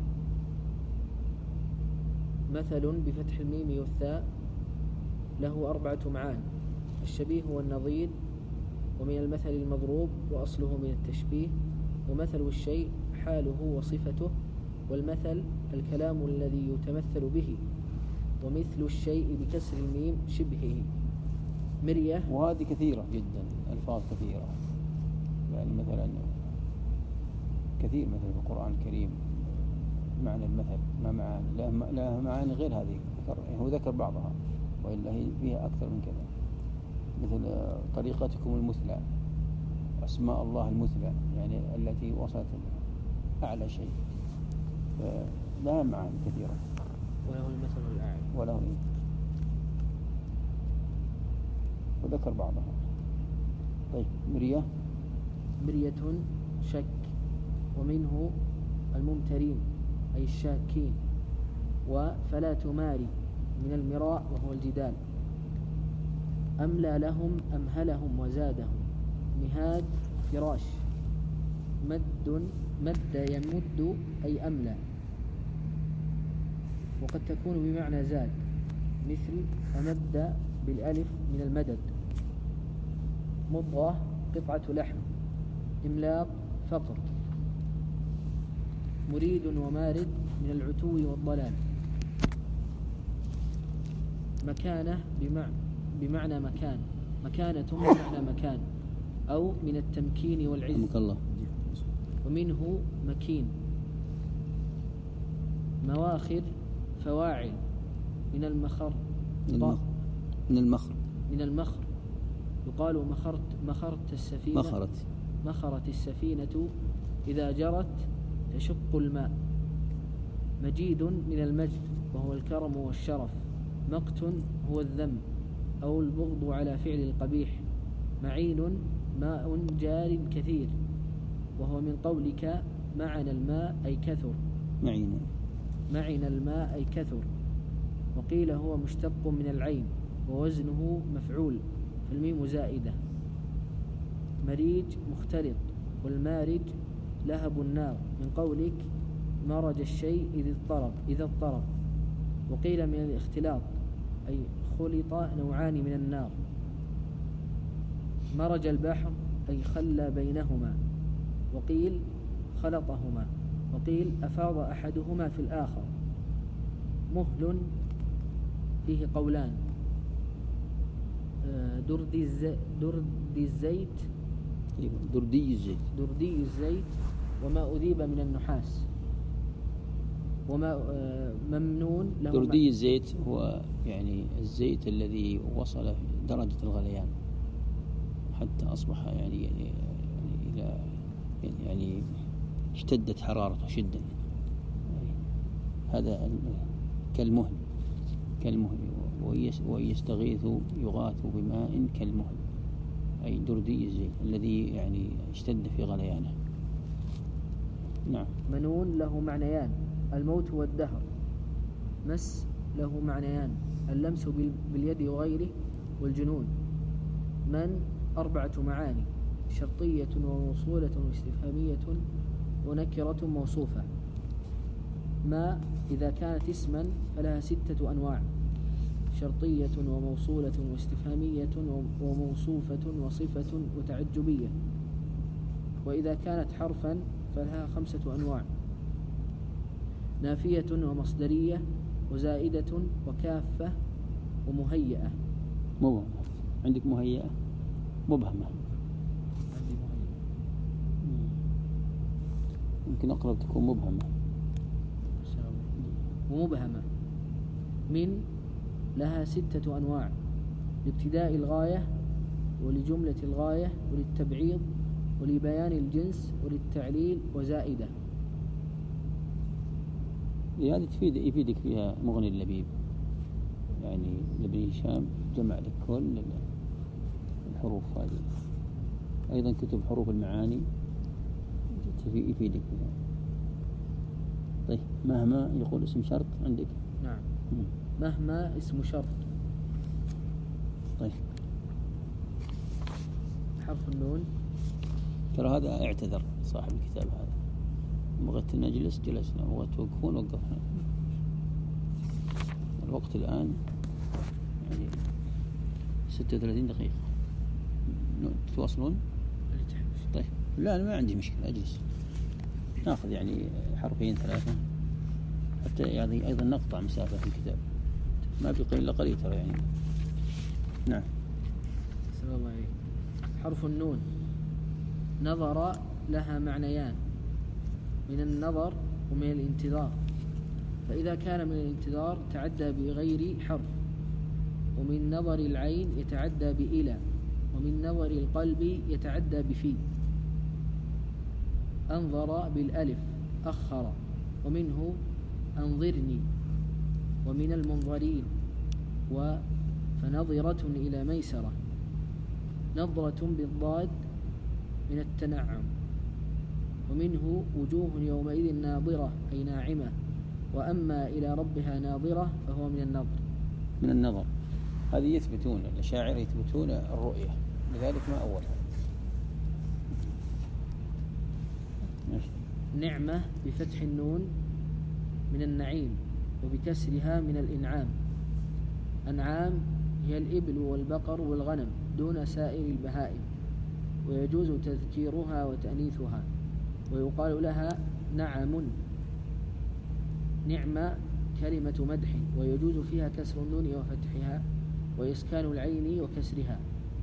مثل بفتح الميم والثاء له 4 معان: الشبيه والنظير، ومن المثل المضروب وأصله من التشبيه، ومثل الشيء حاله وصفته، والمثل الكلام الذي يتمثل به، ومثل الشيء بكسر الميم شبهه. مرية، وهذه كثيرة جدا، ألفاظ كثيرة، يعني مثلا كثير مثل في القرآن الكريم معنى المثل ما معاني لا معاني غير هذه، هو ذكر بعضها وإلا هي فيها أكثر من كذا. مثل طريقتكم المثلى، أسماء الله المثلى، يعني التي وصلت أعلى شيء، لها معاني كثيرة. وله المثل الأعلى، وله وذكر بعضها. طيب مرية شك، ومنه الممترين أي الشاكين. وفلا تماري من المراء وهو الجدال. أملى لهم أمهلهم وزادهم. مهاد فراش. مد يمد أي أملى، وقد تكون بمعنى زاد، مثل أمد بالألف من المدد. مضغة قطعة لحم. إملاق فقر. مريد ومارد من العتو والضلال. مكانة بمعنى مكان، مكانة بمعنى مكان، أو من التمكين والعز. ومنه مكين. مواخر فواعل. من المخر يقال مخرت السفينة إذا جرت تشق الماء. مجيد من المجد وهو الكرم والشرف. مقت هو الذم أو البغض على فعل القبيح. معين ماء جار كثير، وهو من قولك معن الماء أي كثر. معن الماء أي كثر. وقيل هو مشتق من العين ووزنه مفعول، فالميم زائدة. مريج مختلط، والمارج لهب النار، من قولك مرج الشيء إذا اضطرب. وقيل من الاختلاط أي خلط نوعان من النار. مرج البحر أي خلى بينهما، وقيل خلطهما، وقيل أفاض أحدهما في الآخر. مهل فيه قولان: دردي الزيت وما أذيب من النحاس. وما ممنون له. دردي الزيت هو يعني الزيت الذي وصل درجة الغليان حتى أصبح يعني اشتدت حرارته شدة. هذا كالمهل ويستغيث يغاث بماء كالمهل، أي دردي الزيت الذي يعني اشتد في غليانه. نعم. منون له معنيان: الموت والدهر. مس له معنيان: اللمس باليد وغيره، والجنون. من 4 معاني: شرطية وموصولة واستفهامية ونكرة موصوفة. ما إذا كانت اسما فلها 6 أنواع: شرطية وموصولة واستفهامية وموصوفة وصفة وتعجبية. وإذا كانت حرفا فلها 5 أنواع: نافية ومصدرية وزائدة وكافة ومهيئة. مبهمة. عندك مهيئة مبهمة. عندي مهيئة. يمكن أقرب تكون مبهمة. ومبهمة. من لها 6 أنواع: لابتداء الغاية ولجملة الغاية وللتبعيض ولبيان الجنس وللتعليل وزائدة. هذه يفيدك فيها مغني اللبيب، يعني لابن هشام جمع لك كل الحروف هذه. أيضا كتب حروف المعاني يفيدك فيها. طيب مهما يقول اسم شرط عندك؟ نعم. مهما اسم شرط. طيب حرف النون. ترى هذا اعتذر صاحب الكتاب هذا، بغيت نجلس جلسنا، بغيت توقفون وقفنا. الوقت الآن يعني 36 دقيقة. تواصلون؟ طيب لا أنا ما عندي مشكلة، أجلس ناخذ يعني حرفين 3 حتى يعني أيضا نقطع مسافة في الكتاب، ما بقي إلا قليل ترى يعني. نعم. السلام عليكم. حرف النون نظر لها معنيان: من النظر ومن الانتظار. فإذا كان من الانتظار تعدى بغير حرف، ومن نظر العين يتعدى بإلى، ومن نظر القلب يتعدى بفي. أنظر بالألف أخر، ومنه أنظرني. ومن المنظرين فنظرة إلى ميسرة. نظرة بالضاد من التنعم. ومنه وجوه يومئذ ناظرة أي ناعمة. وأما إلى ربها ناظرة فهو من النظر. من النظر هذه يثبتون، الأشاعرة يثبتون الرؤية، لذلك ما أولها. نعمة بفتح النون من النعيم، وبكسرها من الإنعام. أنعام هي الإبل والبقر والغنم دون سائر البهائم، ويجوز تذكيرها وتأنيثها، ويقال لها نعم. نعمة كلمة مدح، ويجوز فيها كسر النون وفتحها وإسكان العين وكسرها.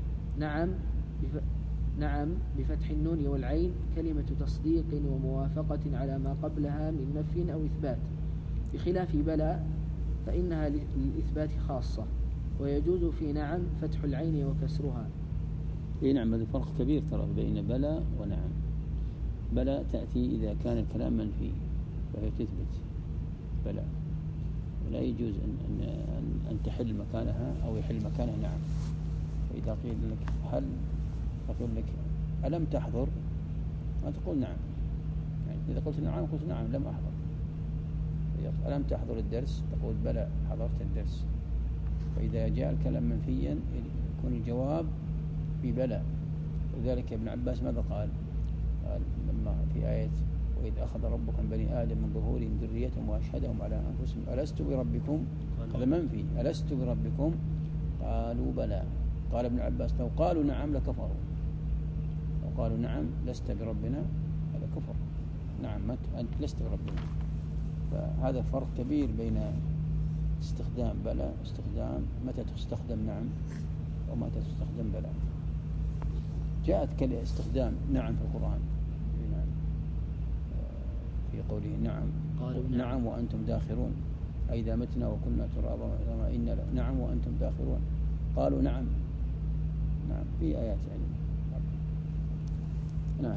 نعم بفتح النون والعين كلمة تصديق وموافقة على ما قبلها من نفي أو إثبات، بخلاف بلى فإنها للإثبات خاصة. ويجوز في نعم فتح العين وكسرها. نعم، هذا فرق كبير ترى بين بلى ونعم. بلى تأتي إذا كان الكلام منفي فهي تثبت بلى، ولا يجوز أن تحل مكانها أو يحل مكانها نعم. فإذا قيل لك هل، تقول لك ألم تحضر، ما تقول نعم. يعني إذا قلت نعم قلت نعم لم أحضر. ألم تحضر الدرس، تقول بلى حضرت الدرس. فإذا جاء الكلام منفيا يكون الجواب ببلى. وذلك ابن عباس ماذا قال لما في آية وإذ أخذ ربك من بني آدم من ظهورهم ذريتهم وأشهدهم على أنفسهم ألست بربكم، هذا منفي، ألست بربكم قالوا بلى. قال ابن عباس لو قالوا نعم لكفروا، لو قالوا نعم لست بربنا هذا كفر. نعم أنت لست بربنا. فهذا فرق كبير بين استخدام بلى واستخدام متى تستخدم نعم ومتى تستخدم بلى. جاءت استخدام نعم في القرآن، نعم في قوله نعم نعم وأنتم داخرون، أئذا متنا وكنا ترابا وعظاما إنا نعم وأنتم داخرون. قالوا نعم نعم في آيات يعني. نعم.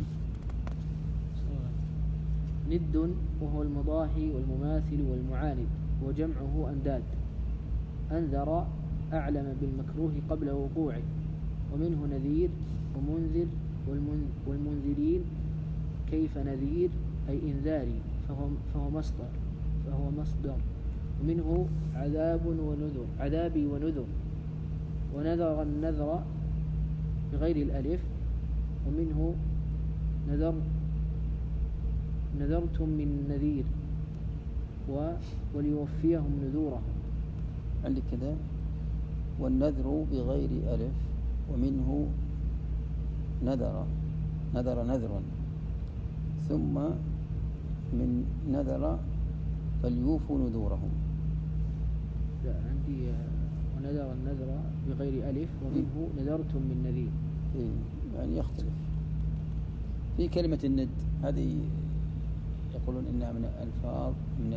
ند وهو المضاهي والمماثل والمعاند، وجمعه أنداد. أنذر أعلم بالمكروه قبل وقوعه، ومنه نذير ومنذر والمنذرين كيف نذير أي إنذاري فهو مصدر. ومنه عذابي ونذر، ونذر النذر بغير الألف. ومنه نذرتم من نذير وليوفيهم نذورهم. عندك كذا والنذر بغير ألف ومنه نذر ثم من نذر فليوفوا نذورهم. لا عندي ونذر النذر بغير ألف ومنه نذرتم من نذير. يعني يختلف. في كلمة الند هذه يقولون إنها من الألفاظ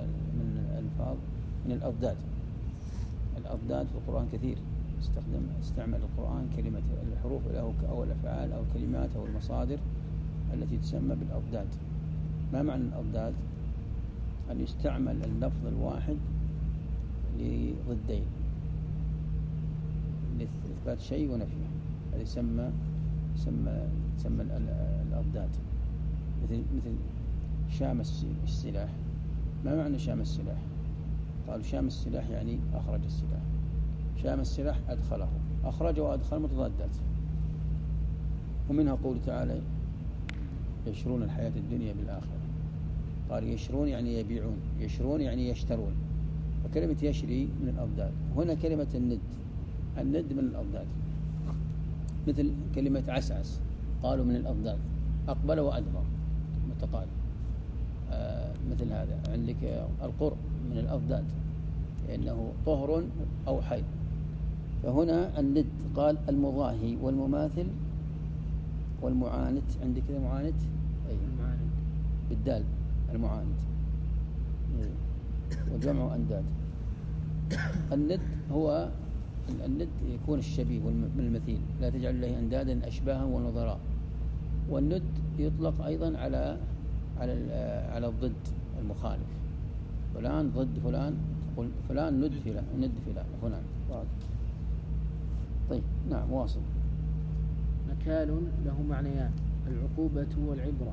من الأضداد. الأضداد في القرآن كثير استعمل القرآن كلمة الحروف أو الأفعال أو الكلمات أو المصادر التي تسمى بالأضداد. ما معنى الأضداد؟ أن يستعمل اللفظ الواحد لضدين لإثبات شيء ونفيه. هذا يسمى الأضداد. مثل شام السلاح. ما معنى شام السلاح؟ قالوا شام السلاح يعني أخرج السلاح. شام السلاح أدخله، أخرج وأدخل متضادات. ومنها قول تعالى يشرون الحياة الدنيا بالآخرة. قال يشرون يعني يبيعون، يشرون يعني يشترون. وكلمة يشري من الأضداد. هنا كلمة الند من الأضداد. مثل كلمة عسعس قالوا من الأضداد. أقبل وأدبر متقارب. مثل هذا. عندك القرء من الأضداد لأنه طهر أو حيض. فهنا الند قال المضاهي والمماثل والمعاند. عندك كذا معاند المعاند بالدال المعاند وجمع أنداد. الند هو الند يكون الشبيه والمثيل. لا تجعل الله أندادا أشباها ونظراء. والند يطلق أيضا على الضد المخالف. فلان ضد فلان، تقول فلان ند فلان. طيب نعم واصل. نكال له معنيان العقوبة والعبرة.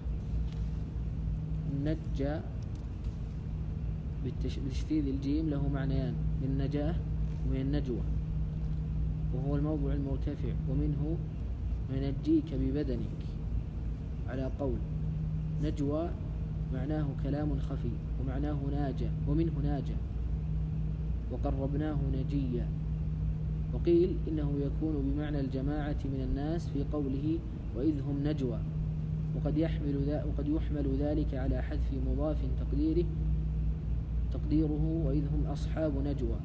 النجى بتشديد الجيم له معنيان من النجاة ومن النجوة، وهو الموضع المرتفع. ومنه ننجيك ببدنك على قول. نجوى معناه كلام خفي ومعناه ناجى ومنه ناجى وقربناه نجيا. وقيل إنه يكون بمعنى الجماعة من الناس في قوله وإذ هم نجوى. وقد يحمل ذلك على حذف مضاف تقديره وإذ هم أصحاب نجوى.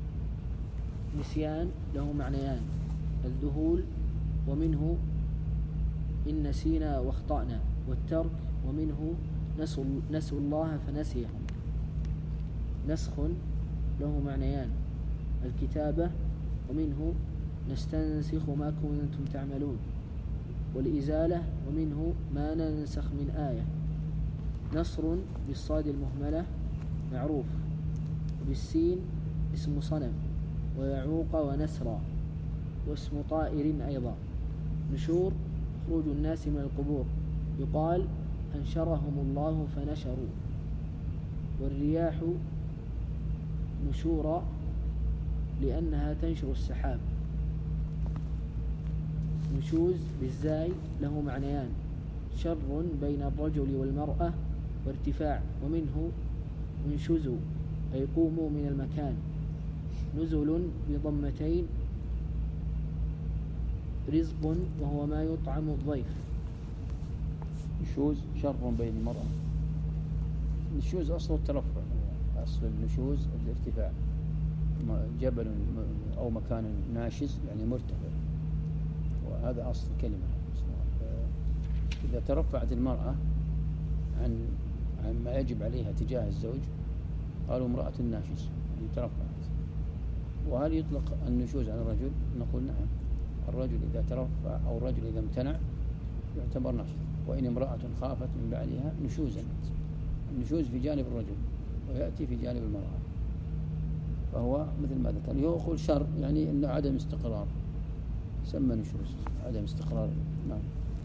نسيان له معنيان الذهول ومنه إن نسينا واخطأنا، والترك ومنه نسوا الله فنسيهم. نسخ له معنيان الكتابة ومنه نستنسخ ما كنتم تعملون، والإزالة ومنه ما ننسخ من آية. نصر بالصاد المهملة معروف، وبالسين اسم صنم، ويعوق ونسرا واسم طائر أيضا. نشور خروج الناس من القبور، يقال أنشرهم الله فنشروا. والرياح نشورا لأنها تنشر السحاب. نشوز بالزاي له معنيان شر بين الرجل والمرأة وارتفاع، ومنه انشزوا أي قوموا من المكان. نزل بضمتين رزق وهو ما يطعم الضيف. نشوز شر بين المرأة. النشوز أصله الترفع. أصل النشوز الارتفاع. جبل أو مكان ناشز يعني مرتفع، وهذا أصل الكلمة. إذا ترفعت المرأة عن ما يجب عليها تجاه الزوج قالوا امرأة ناشز يعني ترفعت. وهل يطلق النشوز على الرجل؟ نقول نعم. الرجل إذا ترفع أو الرجل إذا امتنع يعتبر ناشز. وإن امرأة خافت من بعدها نشوزا. النشوز في جانب الرجل ويأتي في جانب المرأة. فهو مثل ما ذكر يقول شر يعني أنه عدم استقرار، سمى نشوز عدم استقرار. نعم.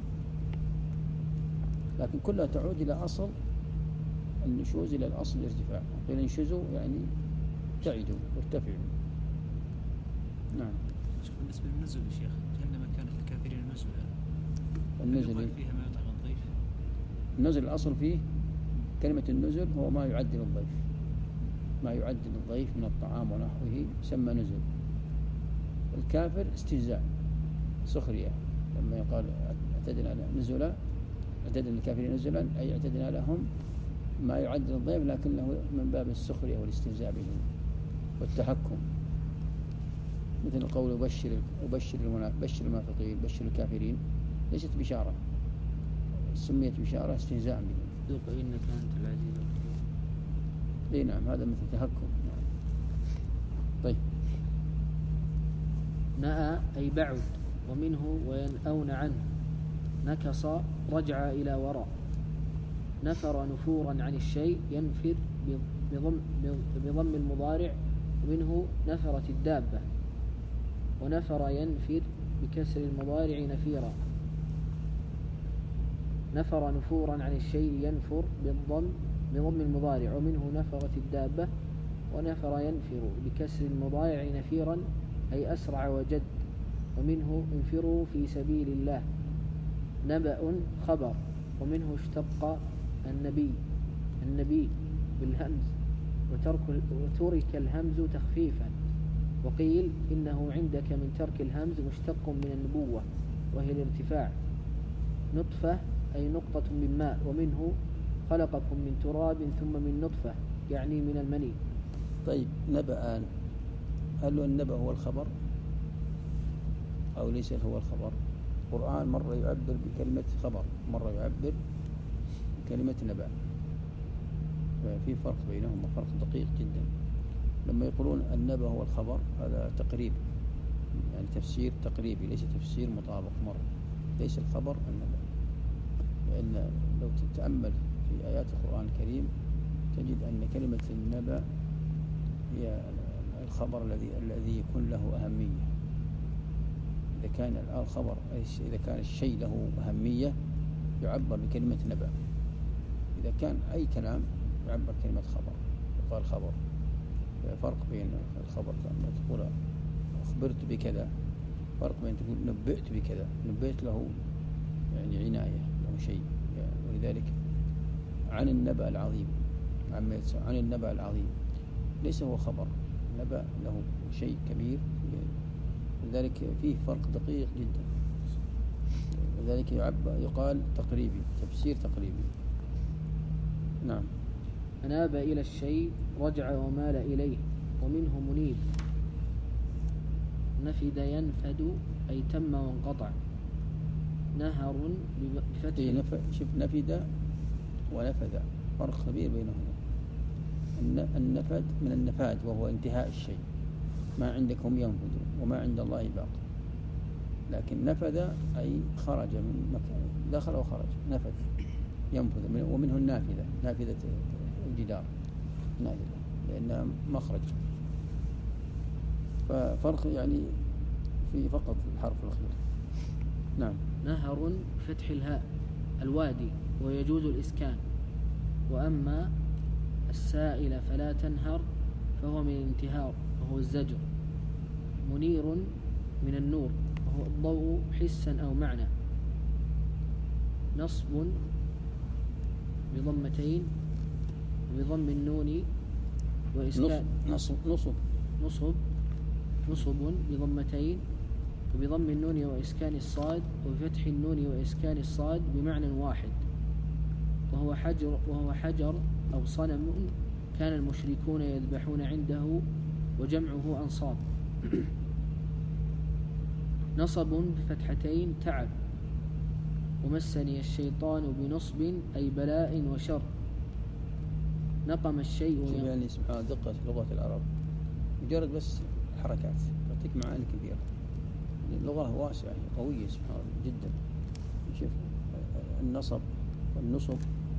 لكن كلها تعود إلى أصل النشوز، إلى الأصل الارتفاع. قيل انشزوا يعني ابتعدوا وارتفعوا. نعم. بالنسبة للنزل يا شيخ، كأنما كانت الكافرين النزل فيها ما يطعم الضيف. النزل الأصل فيه كلمة النزل هو ما يعدل الضيف. ما يعد للضيف من الطعام ونحوه يسمى نزل. الكافر استهزاء سخرية، لما يقال اعتدنا نزلا، اعتدنا الكافرين نزلا أي اعتدنا لهم ما يعد للضيف لكنه من باب السخرية والاستهزاء بهم والتحكم، مثل قول بشر المنافقين بشر الكافرين، ليست بشارة، سميت بشارة استهزاء بهم. ذوق إنك أنت العزيز الغفور. اي نعم، هذا مثل تهكم. نعم. طيب. نأى أي بعد، ومنه وينأون عنه. نكص رجع إلى وراء. نفر نفورا عن الشيء ينفر بضم المضارع، ومنه نفرت الدابة. ونفر ينفر بكسر المضارع نفيرا. نفر نفورا عن الشيء ينفر بضم المضارع، ومنه نفرت الدابة. ونفر ينفر بكسر المضارع نفيرا أي أسرع وجد، ومنه انفروا في سبيل الله. نبأ خبر، ومنه اشتق النبي بالهمز، وترك الهمز تخفيفا. وقيل إنه عندك من ترك الهمز مشتق من النبوة وهي الارتفاع. نطفة أي نقطة من ماء، ومنه خلقكم من تراب ثم من نطفة يعني من المني. طيب، نبأان، هل النبأ هو الخبر أو ليس هو الخبر؟ القرآن مرة يعبر بكلمة خبر، مرة يعبر بكلمة نبأ، ففي فرق بينهما، فرق دقيق جدا. لما يقولون النبأ هو الخبر هذا تقريب، يعني تفسير تقريبي ليس تفسير مطابق مرة، ليس الخبر النبأ. لأن لو تتأمل في آيات القرآن الكريم تجد أن كلمة النبأ هي الخبر الذي يكون له أهمية. إذا كان الخبر، إذا كان الشيء له أهمية يعبر بكلمة نبأ. إذا كان أي كلام يعبر كلمة خبر، يقال خبر. فرق بين الخبر لما تقول أخبرت بكذا، فرق بين تقول نبئت بكذا، نبئت له يعني عناية، له شيء يعني. ولذلك عن النبأ العظيم، عن النبأ العظيم ليس هو خبر، نبأ له شيء كبير، لذلك فيه فرق دقيق جدا. لذلك يقال تقريبي، تفسير تقريبي. نعم. أناب إلى الشيء رجع ومال إليه، ومنه منيب. نفد ينفد أي تم وانقطع. نهر بفتح شوف، نفد ونفذ فرق كبير بينهما. النفد من النفاد وهو انتهاء الشيء، ما عندكم ينفد وما عند الله باق. لكن نفذ أي خرج من مكان، دخل وخرج، نفذ ينفذ. ومنه النافذة، نافذة الجدار، نافذة لأنها مخرج. ففرق يعني في فقط الحرف الأخير. نعم. نهر فتح الهاء الوادي، ويجوز الإسكان. وأما السائل فلا تنهر فهو من الانتهار وهو الزجر. منير من النور وهو الضوء حسا أو معنى. نصب بضمتين وبضم النون وإسكان. نصب بضمتين وبضم النون وإسكان الصاد وفتح النون وإسكان الصاد بمعنى واحد. وهو حجر أو صنم كان المشركون يذبحون عنده، وجمعه أنصاب. نصب بفتحتين تعب. ومسني الشيطان بنصب أي بلاء وشر. نقم الشيء يعني سبحان دقة لغة العرب، مجرد بس حركات تعطيك معاني كبيرة. اللغة واسعة قوية سبحان الله جدا. شوف النصب والنصب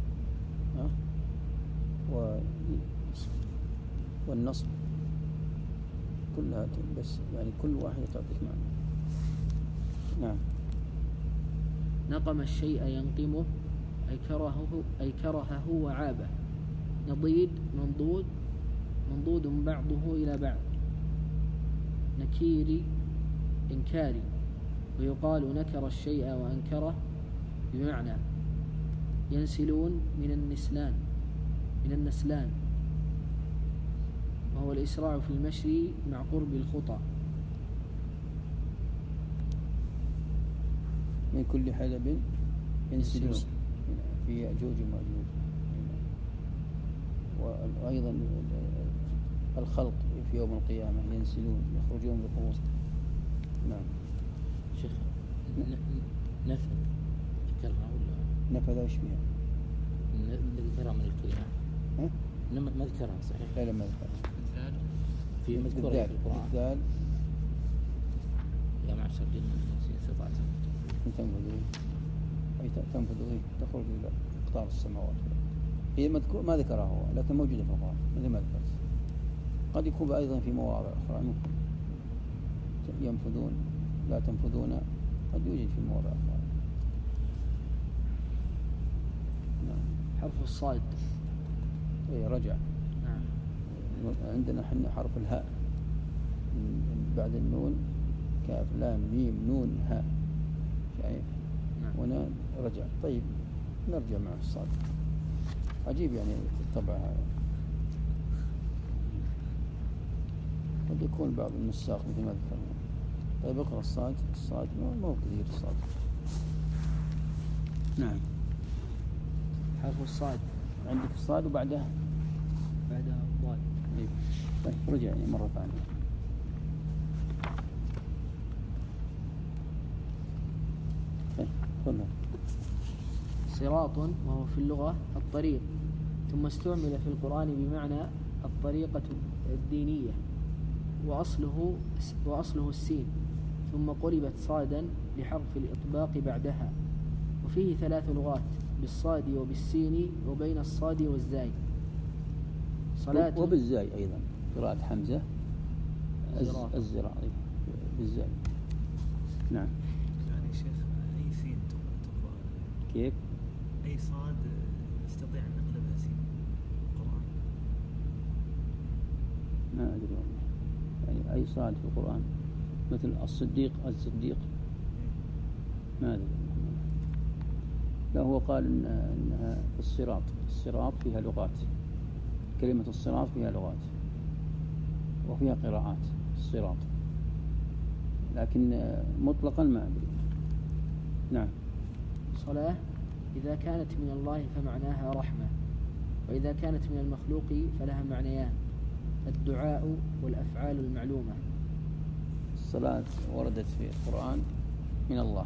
والنصب كلها بس يعني كل واحد تعطيك معنى. نعم. نقم الشيء ينقمه أي كرهه وعابه. نضيد منضود بعضه إلى بعض. نكيري إنكاري، ويقال نكر الشيء وأنكره بمعنى. ينسلون من النسلان وهو الإسراع في المشي مع قرب الخطى. من كل حدب ينسلون في يأجوج ومأجوج. وأيضا الخلق في يوم القيامة ينسلون يخرجون بقوة. نعم. شيخ نفذ ذكرها ولا نفذ وش فيها؟ ذكرها من الكلمة. ها؟ ما ذكرها صحيح. لا ما ذكرها. الذال في مذكورة في القرآن. الذال يا معشر الجن والإنس إن استطعتم تنفذوا أي تنفذوا تخرج إلى أقطار السماوات. هي مذكور ما ذكرها هو لكن موجودة في القرآن مثل ما ذكرت. قد يكون أيضا في مواضع أخرى ممكن ينفذون لا تنفذون قد يوجد في مواضع أخرى. نعم. حرف الصاد. إيه رجع. نعم. عندنا حنا حرف الهاء بعد النون كاف لام ميم نون هاء شايف. نعم. هنا رجع. طيب نرجع مع الصاد. عجيب يعني الطبع هذا. قد يكون بعض النساخ مثل ما ذكرنا. طيب اقرأ الصاد. الصاد ما هو كثير الصاد. نعم. حرف الصاد. عندك الصاد وبعدها بعدها الضاد. طيب رجع يعني مرة ثانية. طيب تفضل. صراط وهو في اللغة الطريق، ثم استعمل في القرآن بمعنى الطريقة الدينية، وأصله السين، ثم قلبت صادا لحرف الإطباق بعدها. وفيه 3 لغات بالصاد وبالسين وبين الصاد والزاي. صلاة وبالزاي أيضا قراءة حمزة الزراعي بالزاي. نعم. يعني شيخ أي سين تقرأ كيف؟ أي صاد نستطيع أن نقلبها سين القرآن؟ ما أدري والله. يعني أي صاد في القرآن مثل الصديق ما أدري. لا هو قال إنها الصراط فيها لغات. كلمة الصراط فيها لغات وفيها قراءات الصراط لكن مطلقا ما أدري. نعم. صلاة إذا كانت من الله فمعناها رحمة، وإذا كانت من المخلوق فلها معنيان: الدعاء والأفعال المعلومة. الصلاة وردت في القرآن من الله.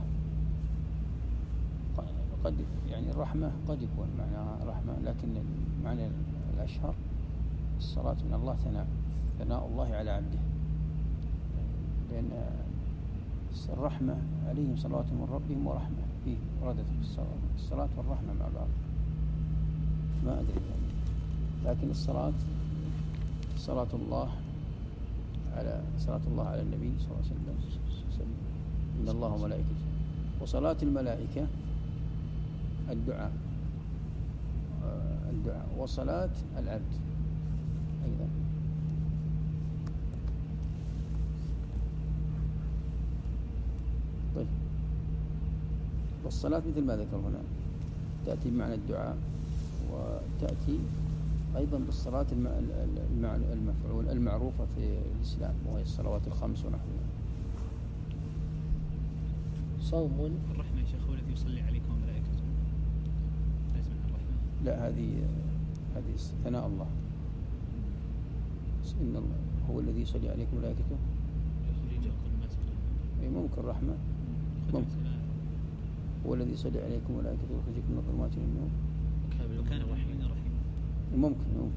قد يعني الرحمة قد يكون معناها رحمة لكن المعنى الأشهر الصلاة من الله ثناء الله على عبده، لأن الرحمة عليهم صلوات من ربهم ورحمة فيه وردت في الصلاة والرحمة مع بعض. ما أدري يعني. لكن صلاة الله على النبي صلى الله عليه وسلم إن الله وملائكته. وصلاة الملائكة الدعاء وصلاة العبد أيضا. طيب والصلاة مثل ما ذكر هنا تأتي بمعنى الدعاء وتأتي أيضا بالصلاة المفعول المعروفة في الإسلام وهي الصلوات الخمس ونحوها. صوم. الرحمة يا شيخ هو الذي يصلي عليكم وملائكته، ليس من الرحمة. لا هذه ثناء الله. إن الله هو الذي يصلي عليكم وملائكته. يخرجكم المسجد. ممكن رحمة. ممكن. هو الذي يصلي عليكم وملائكته ويخرجكم من الظلمات إلى النور. وكان رحيم. ممكن.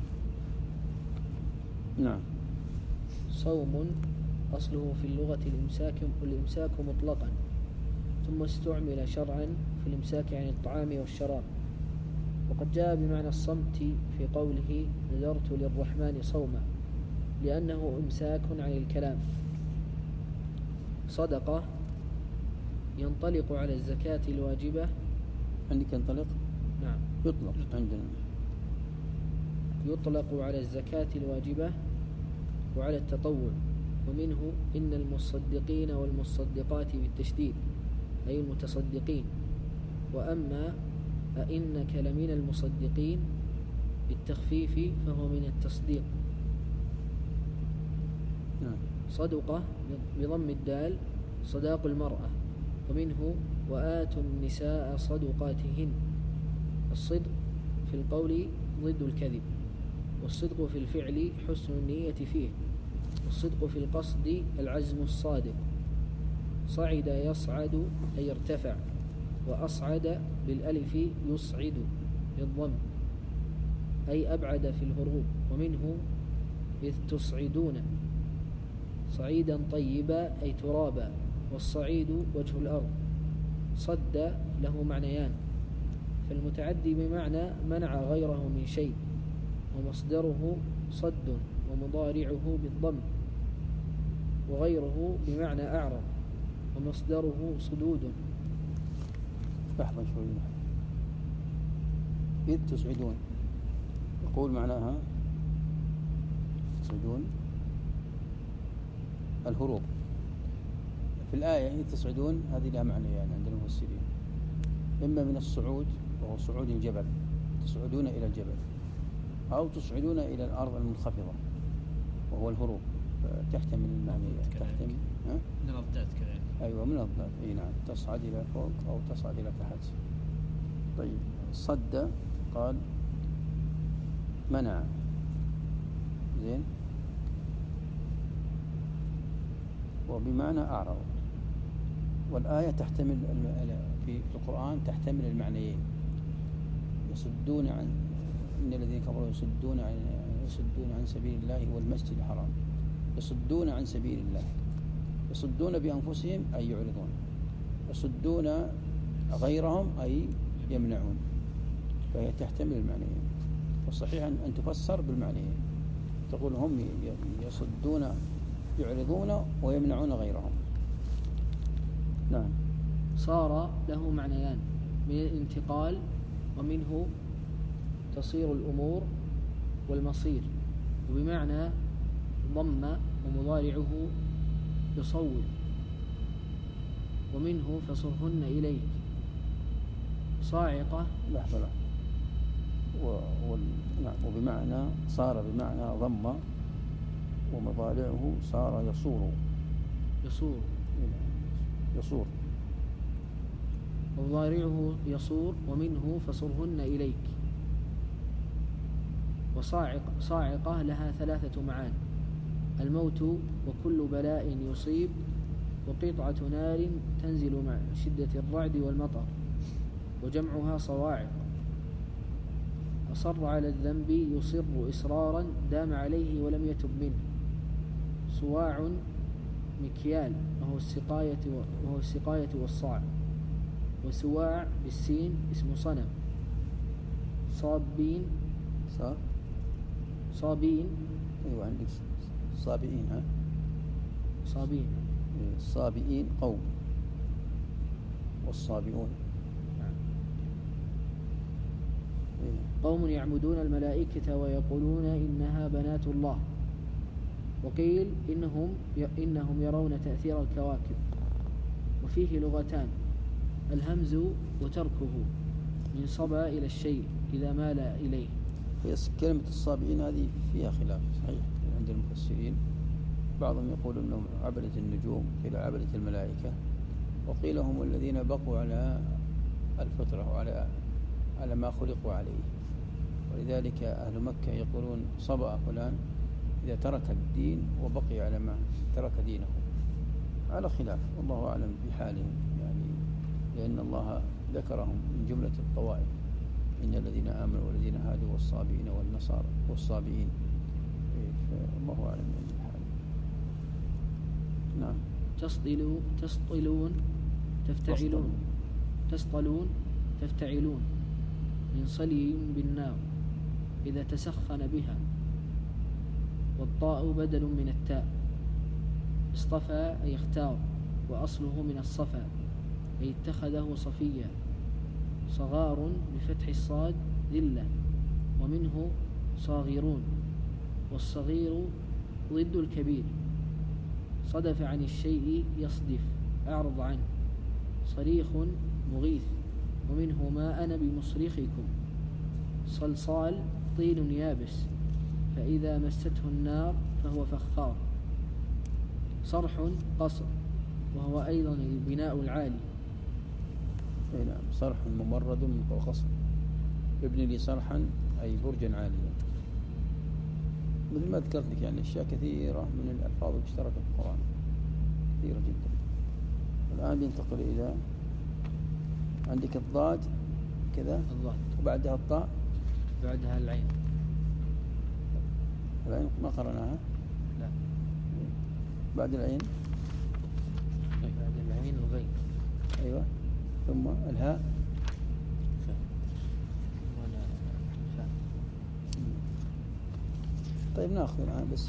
نعم. صوم أصله في اللغة الإمساك مطلقا، ثم استعمل شرعا في الإمساك عن الطعام والشراب. وقد جاء بمعنى الصمت في قوله نذرت للرحمن صوما، لأنه إمساك عن الكلام. صدقة ينطلق على الزكاة الواجبة. عندك ينطلق؟ نعم. يطلق عندنا. يطلق على الزكاة الواجبة وعلى التطوع. ومنه إن المصدقين والمصدقات بالتشديد أي المتصدقين. وأما أئنك لمن المصدقين بالتخفيف فهو من التصديق. صدقة بضم الدال صداق المرأة. ومنه وآتوا النساء صدقاتهن. الصدق في القول ضد الكذب، والصدق في الفعل حسن النية فيه، والصدق في القصد العزم الصادق. صعد يصعد أي ارتفع، وأصعد بالألف يصعد بالضم أي أبعد في الهروب. ومنه إذ تصعدون صعيدا طيبا أي ترابا، والصعيد وجه الأرض. صد له معنيان، فالمتعدي بمعنى منع غيره من شيء، ومصدره صد ومضارعه بالضم، وغيره بمعنى أعرض ومصدره صدود. لحظة شوي. إذ تصعدون يقول معناها تصعدون الهروب. في الآية إذ تصعدون هذه لها معنى يعني عند المفسرين، إما من الصعود وهو صعود الجبل، تصعدون إلى الجبل، أو تصعدون إلى الأرض المنخفضة وهو الهروب، تحتمل المعنيات. تحتمل من الأضداد كذلك. أيوة من الأضداد، أي نعم، تصعد إلى فوق أو تصعد إلى تحت. طيب صد قال منع، زين، وبمعنى أعرض. والآية تحتمل في القرآن تحتمل المعنيين، يصدون عن إن الذين كفروا يصدون عن سبيل الله والمسجد الحرام. يصدون عن سبيل الله، يصدون بأنفسهم أي يعرضون، يصدون غيرهم أي يمنعون، فهي تحتمل المعنيين. والصحيح أن تفسر بالمعنيين، تقول هم يصدون يعرضون ويمنعون غيرهم. نعم. صار له معنيان، من الانتقال، ومنه تصير الأمور والمصير، وبمعنى ضم ومضارعه يصور. ومنه فصرهن إليك. صاعقة لحظة. نعم. وبمعنى صار بمعنى ضم، ومضارعه صار يصور. ومضارعه يصور. ومنه فصرهن إليك. وصاعقة لها ثلاثة معان: الموت وكل بلاء يصيب، وقطعة نار تنزل مع شدة الرعد والمطر، وجمعها صواعق. أصر على الذنب يصر إصرارا دام عليه ولم يتب منه. صواع مكيال وهو السقاية والصاع. وسواع بالسين اسم صنم. صابين. أيوة عندك صابئين. صابئين قوم، والصابئون قوم يعبدون الملائكة ويقولون إنها بنات الله. وقيل إنهم يرون تأثير الكواكب. وفيه لغتان: الهمز وتركه من صبا إلى الشيء إذا مال إليه. كلمة الصابئين هذه فيها خلاف صحيح عند المفسرين. بعضهم يقول أنهم عبدة النجوم، قيل عبدة الملائكة، وقيل هم الذين بقوا على الفطرة وعلى ما خلقوا عليه. ولذلك أهل مكة يقولون صبأ فلان إذا ترك الدين وبقي على ما ترك دينه، على خلاف والله أعلم بحالهم يعني، لأن الله ذكرهم من جملة الطوائف: إن الذين آمنوا والذين هادوا والصابئين والنصارى والصابئين. فالله أعلم بحالهم. نعم. تسطلون تفتعلون من صلي بالنار إذا تسخن بها. والطاء بدل من التاء. اصطفى أي اختار، وأصله من الصفا أي اتخذه صفيا. صغار بفتح الصاد ذلة. ومنه صاغرون، والصغير ضد الكبير. صدف عن الشيء يصدف أعرض عنه. صريخ مغيث. ومنه ما أنا بمصرخكم. صلصال طين يابس، فإذا مسته النار فهو فخار. وصرح قصر، وهو أيضا البناء العالي. أي نعم، صرح ممرد وقصر. ابن لي صرحا أي برجا عاليا. مثل ما ذكرت لك يعني أشياء كثيرة من الألفاظ المشتركة في القرآن، كثيرة جدا. الآن ينتقل إلى عندك الضاد كذا، الضاد، وبعدها الطاء، بعدها العين. العين ما قرأناها. لا، بعد العين بعد العين الغين. أيوة، ثم الهاء، ولا الفاء. طيب ناخذ الآن بس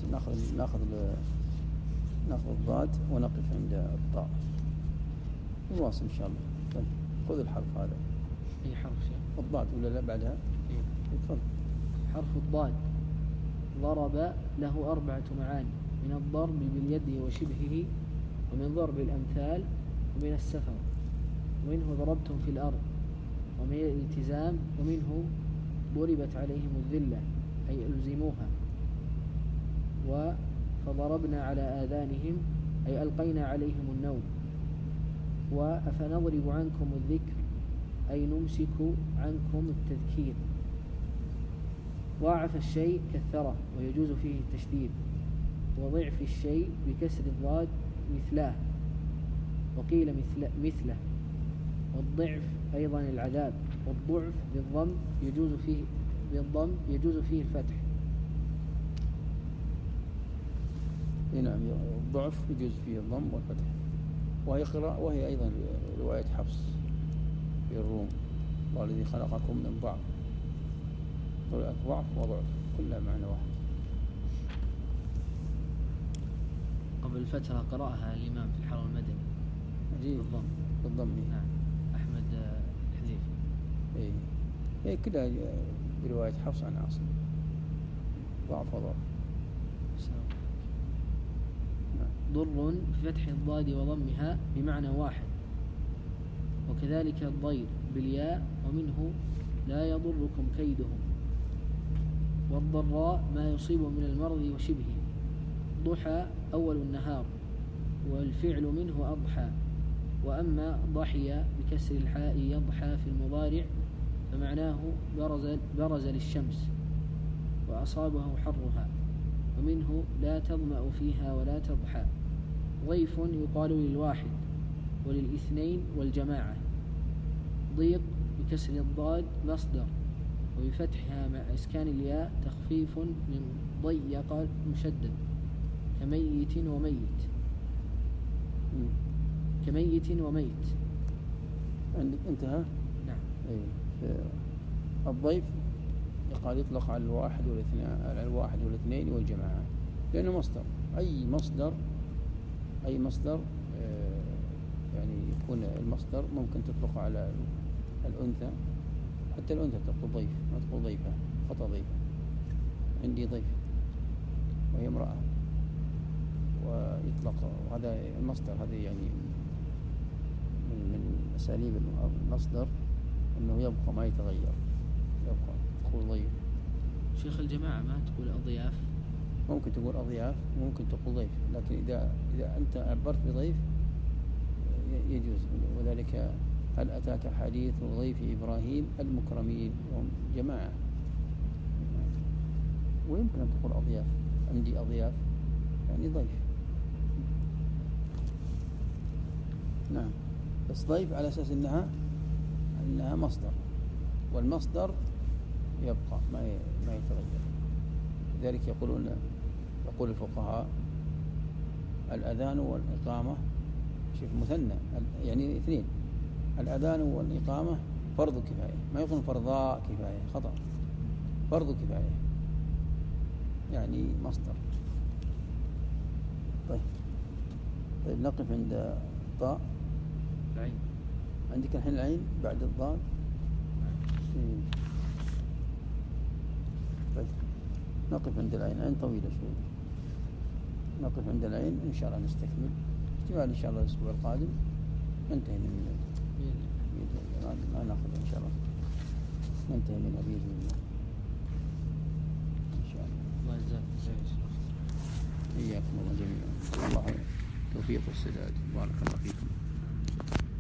ناخذ الضاد ونقف عند الطاء ونواصل إن شاء الله. طيب خذ الحرف هذا. أي حرف شيء؟ الضاد ولا لا بعدها؟ إيه. تفضل. حرف الضاد ضرب له 4 معاني: من الضرب باليد وشبهه، ومن ضرب الأمثال، ومن السفر، ومنه ضربتم في الأرض، ومن الالتزام، ومنه ضربت عليهم الذلة أي ألزموها، فضربنا على آذانهم أي ألقينا عليهم النوم، وأفنضرب عنكم الذكر أي نمسك عنكم التذكير. ضاعف الشيء كثره ويجوز فيه التشديد، وضعف الشيء بكسر الضاد مثلاه، وقيل مثله. والضعف أيضا العذاب، والضعف بالضم يجوز فيه الفتح. نعم، الضعف يجوز فيه الضم والفتح. وهي أيضا رواية حفص في الروم: والذي خلقكم من ضعف. ضعف وضعف كلها معنى واحد. قبل فترة قرأها الإمام في الحرم المدني عجيب. بالضم. نعم، أحمد الحذيفي. إيه، هي كلها برواية حفص عن عاصم. ضعف وضعف. ضر بفتح الضاد وضمها بمعنى واحد، وكذلك الضير بالياء، ومنه لا يضركم كيدهم. والضراء ما يصيب من المرض وشبهه. ضحى أول النهار، والفعل منه أضحى. وأما ضحي بكسر الحاء يضحى في المضارع فمعناه برز للشمس وأصابه حرها، ومنه لا تظمأ فيها ولا تضحى. ضيف يقال للواحد وللاثنين والجماعة. ضيق بكسر الضاد مصدر، وبفتحها مع إسكان الياء تخفيف من ضيق مشدد، كميت وميت. كميت وميت. عندك انتهى؟ نعم. أي. الضيف يقال يطلق على الواحد والاثنين والجماعة، لأنه مصدر. أي مصدر يعني يكون المصدر ممكن تطلق على الأنثى. حتى الأنثى تقول ضيف، ما تقول ضيفة، خطأ ضيفة. عندي ضيف وهي امرأة، ويطلق. وهذا المصدر هذا يعني من أساليب المصدر أنه يبقى ما يتغير، يبقى. تقول ضيف. شيخ الجماعة ما تقول أضياف؟ ممكن تقول أضياف، ممكن تقول ضيف، لكن إذا أنت عبرت بضيف يجوز. وذلك: هل أتاك حديث ضيف إبراهيم المكرمين؟ هم جماعة. ويمكن أن تقول أضياف. عندي أضياف يعني ضيف. نعم، بس ضيف على أساس أنها مصدر، والمصدر يبقى ما يتغير. لذلك يقول الفقهاء: الأذان والإقامة، شوف مثنى يعني اثنين، الأذان والإقامة فرض كفاية. ما يقول فرضاء كفاية، خطأ. فرض كفاية يعني مصدر. طيب نقف عند الضاء. العين. عندك الحين العين بعد الضاد. طيب نقف عند العين. عين طويلة شوي. نقف عند العين إن شاء الله نستكمل احتمال إن شاء الله الأسبوع القادم ننتهي من ما نأخذ إن شاء الله ننتهي من بإذن الله إن شاء الله. الله يجزاك خير. إياكم الله جميعا. الله التوفيق والسداد. بارك الله فيكم.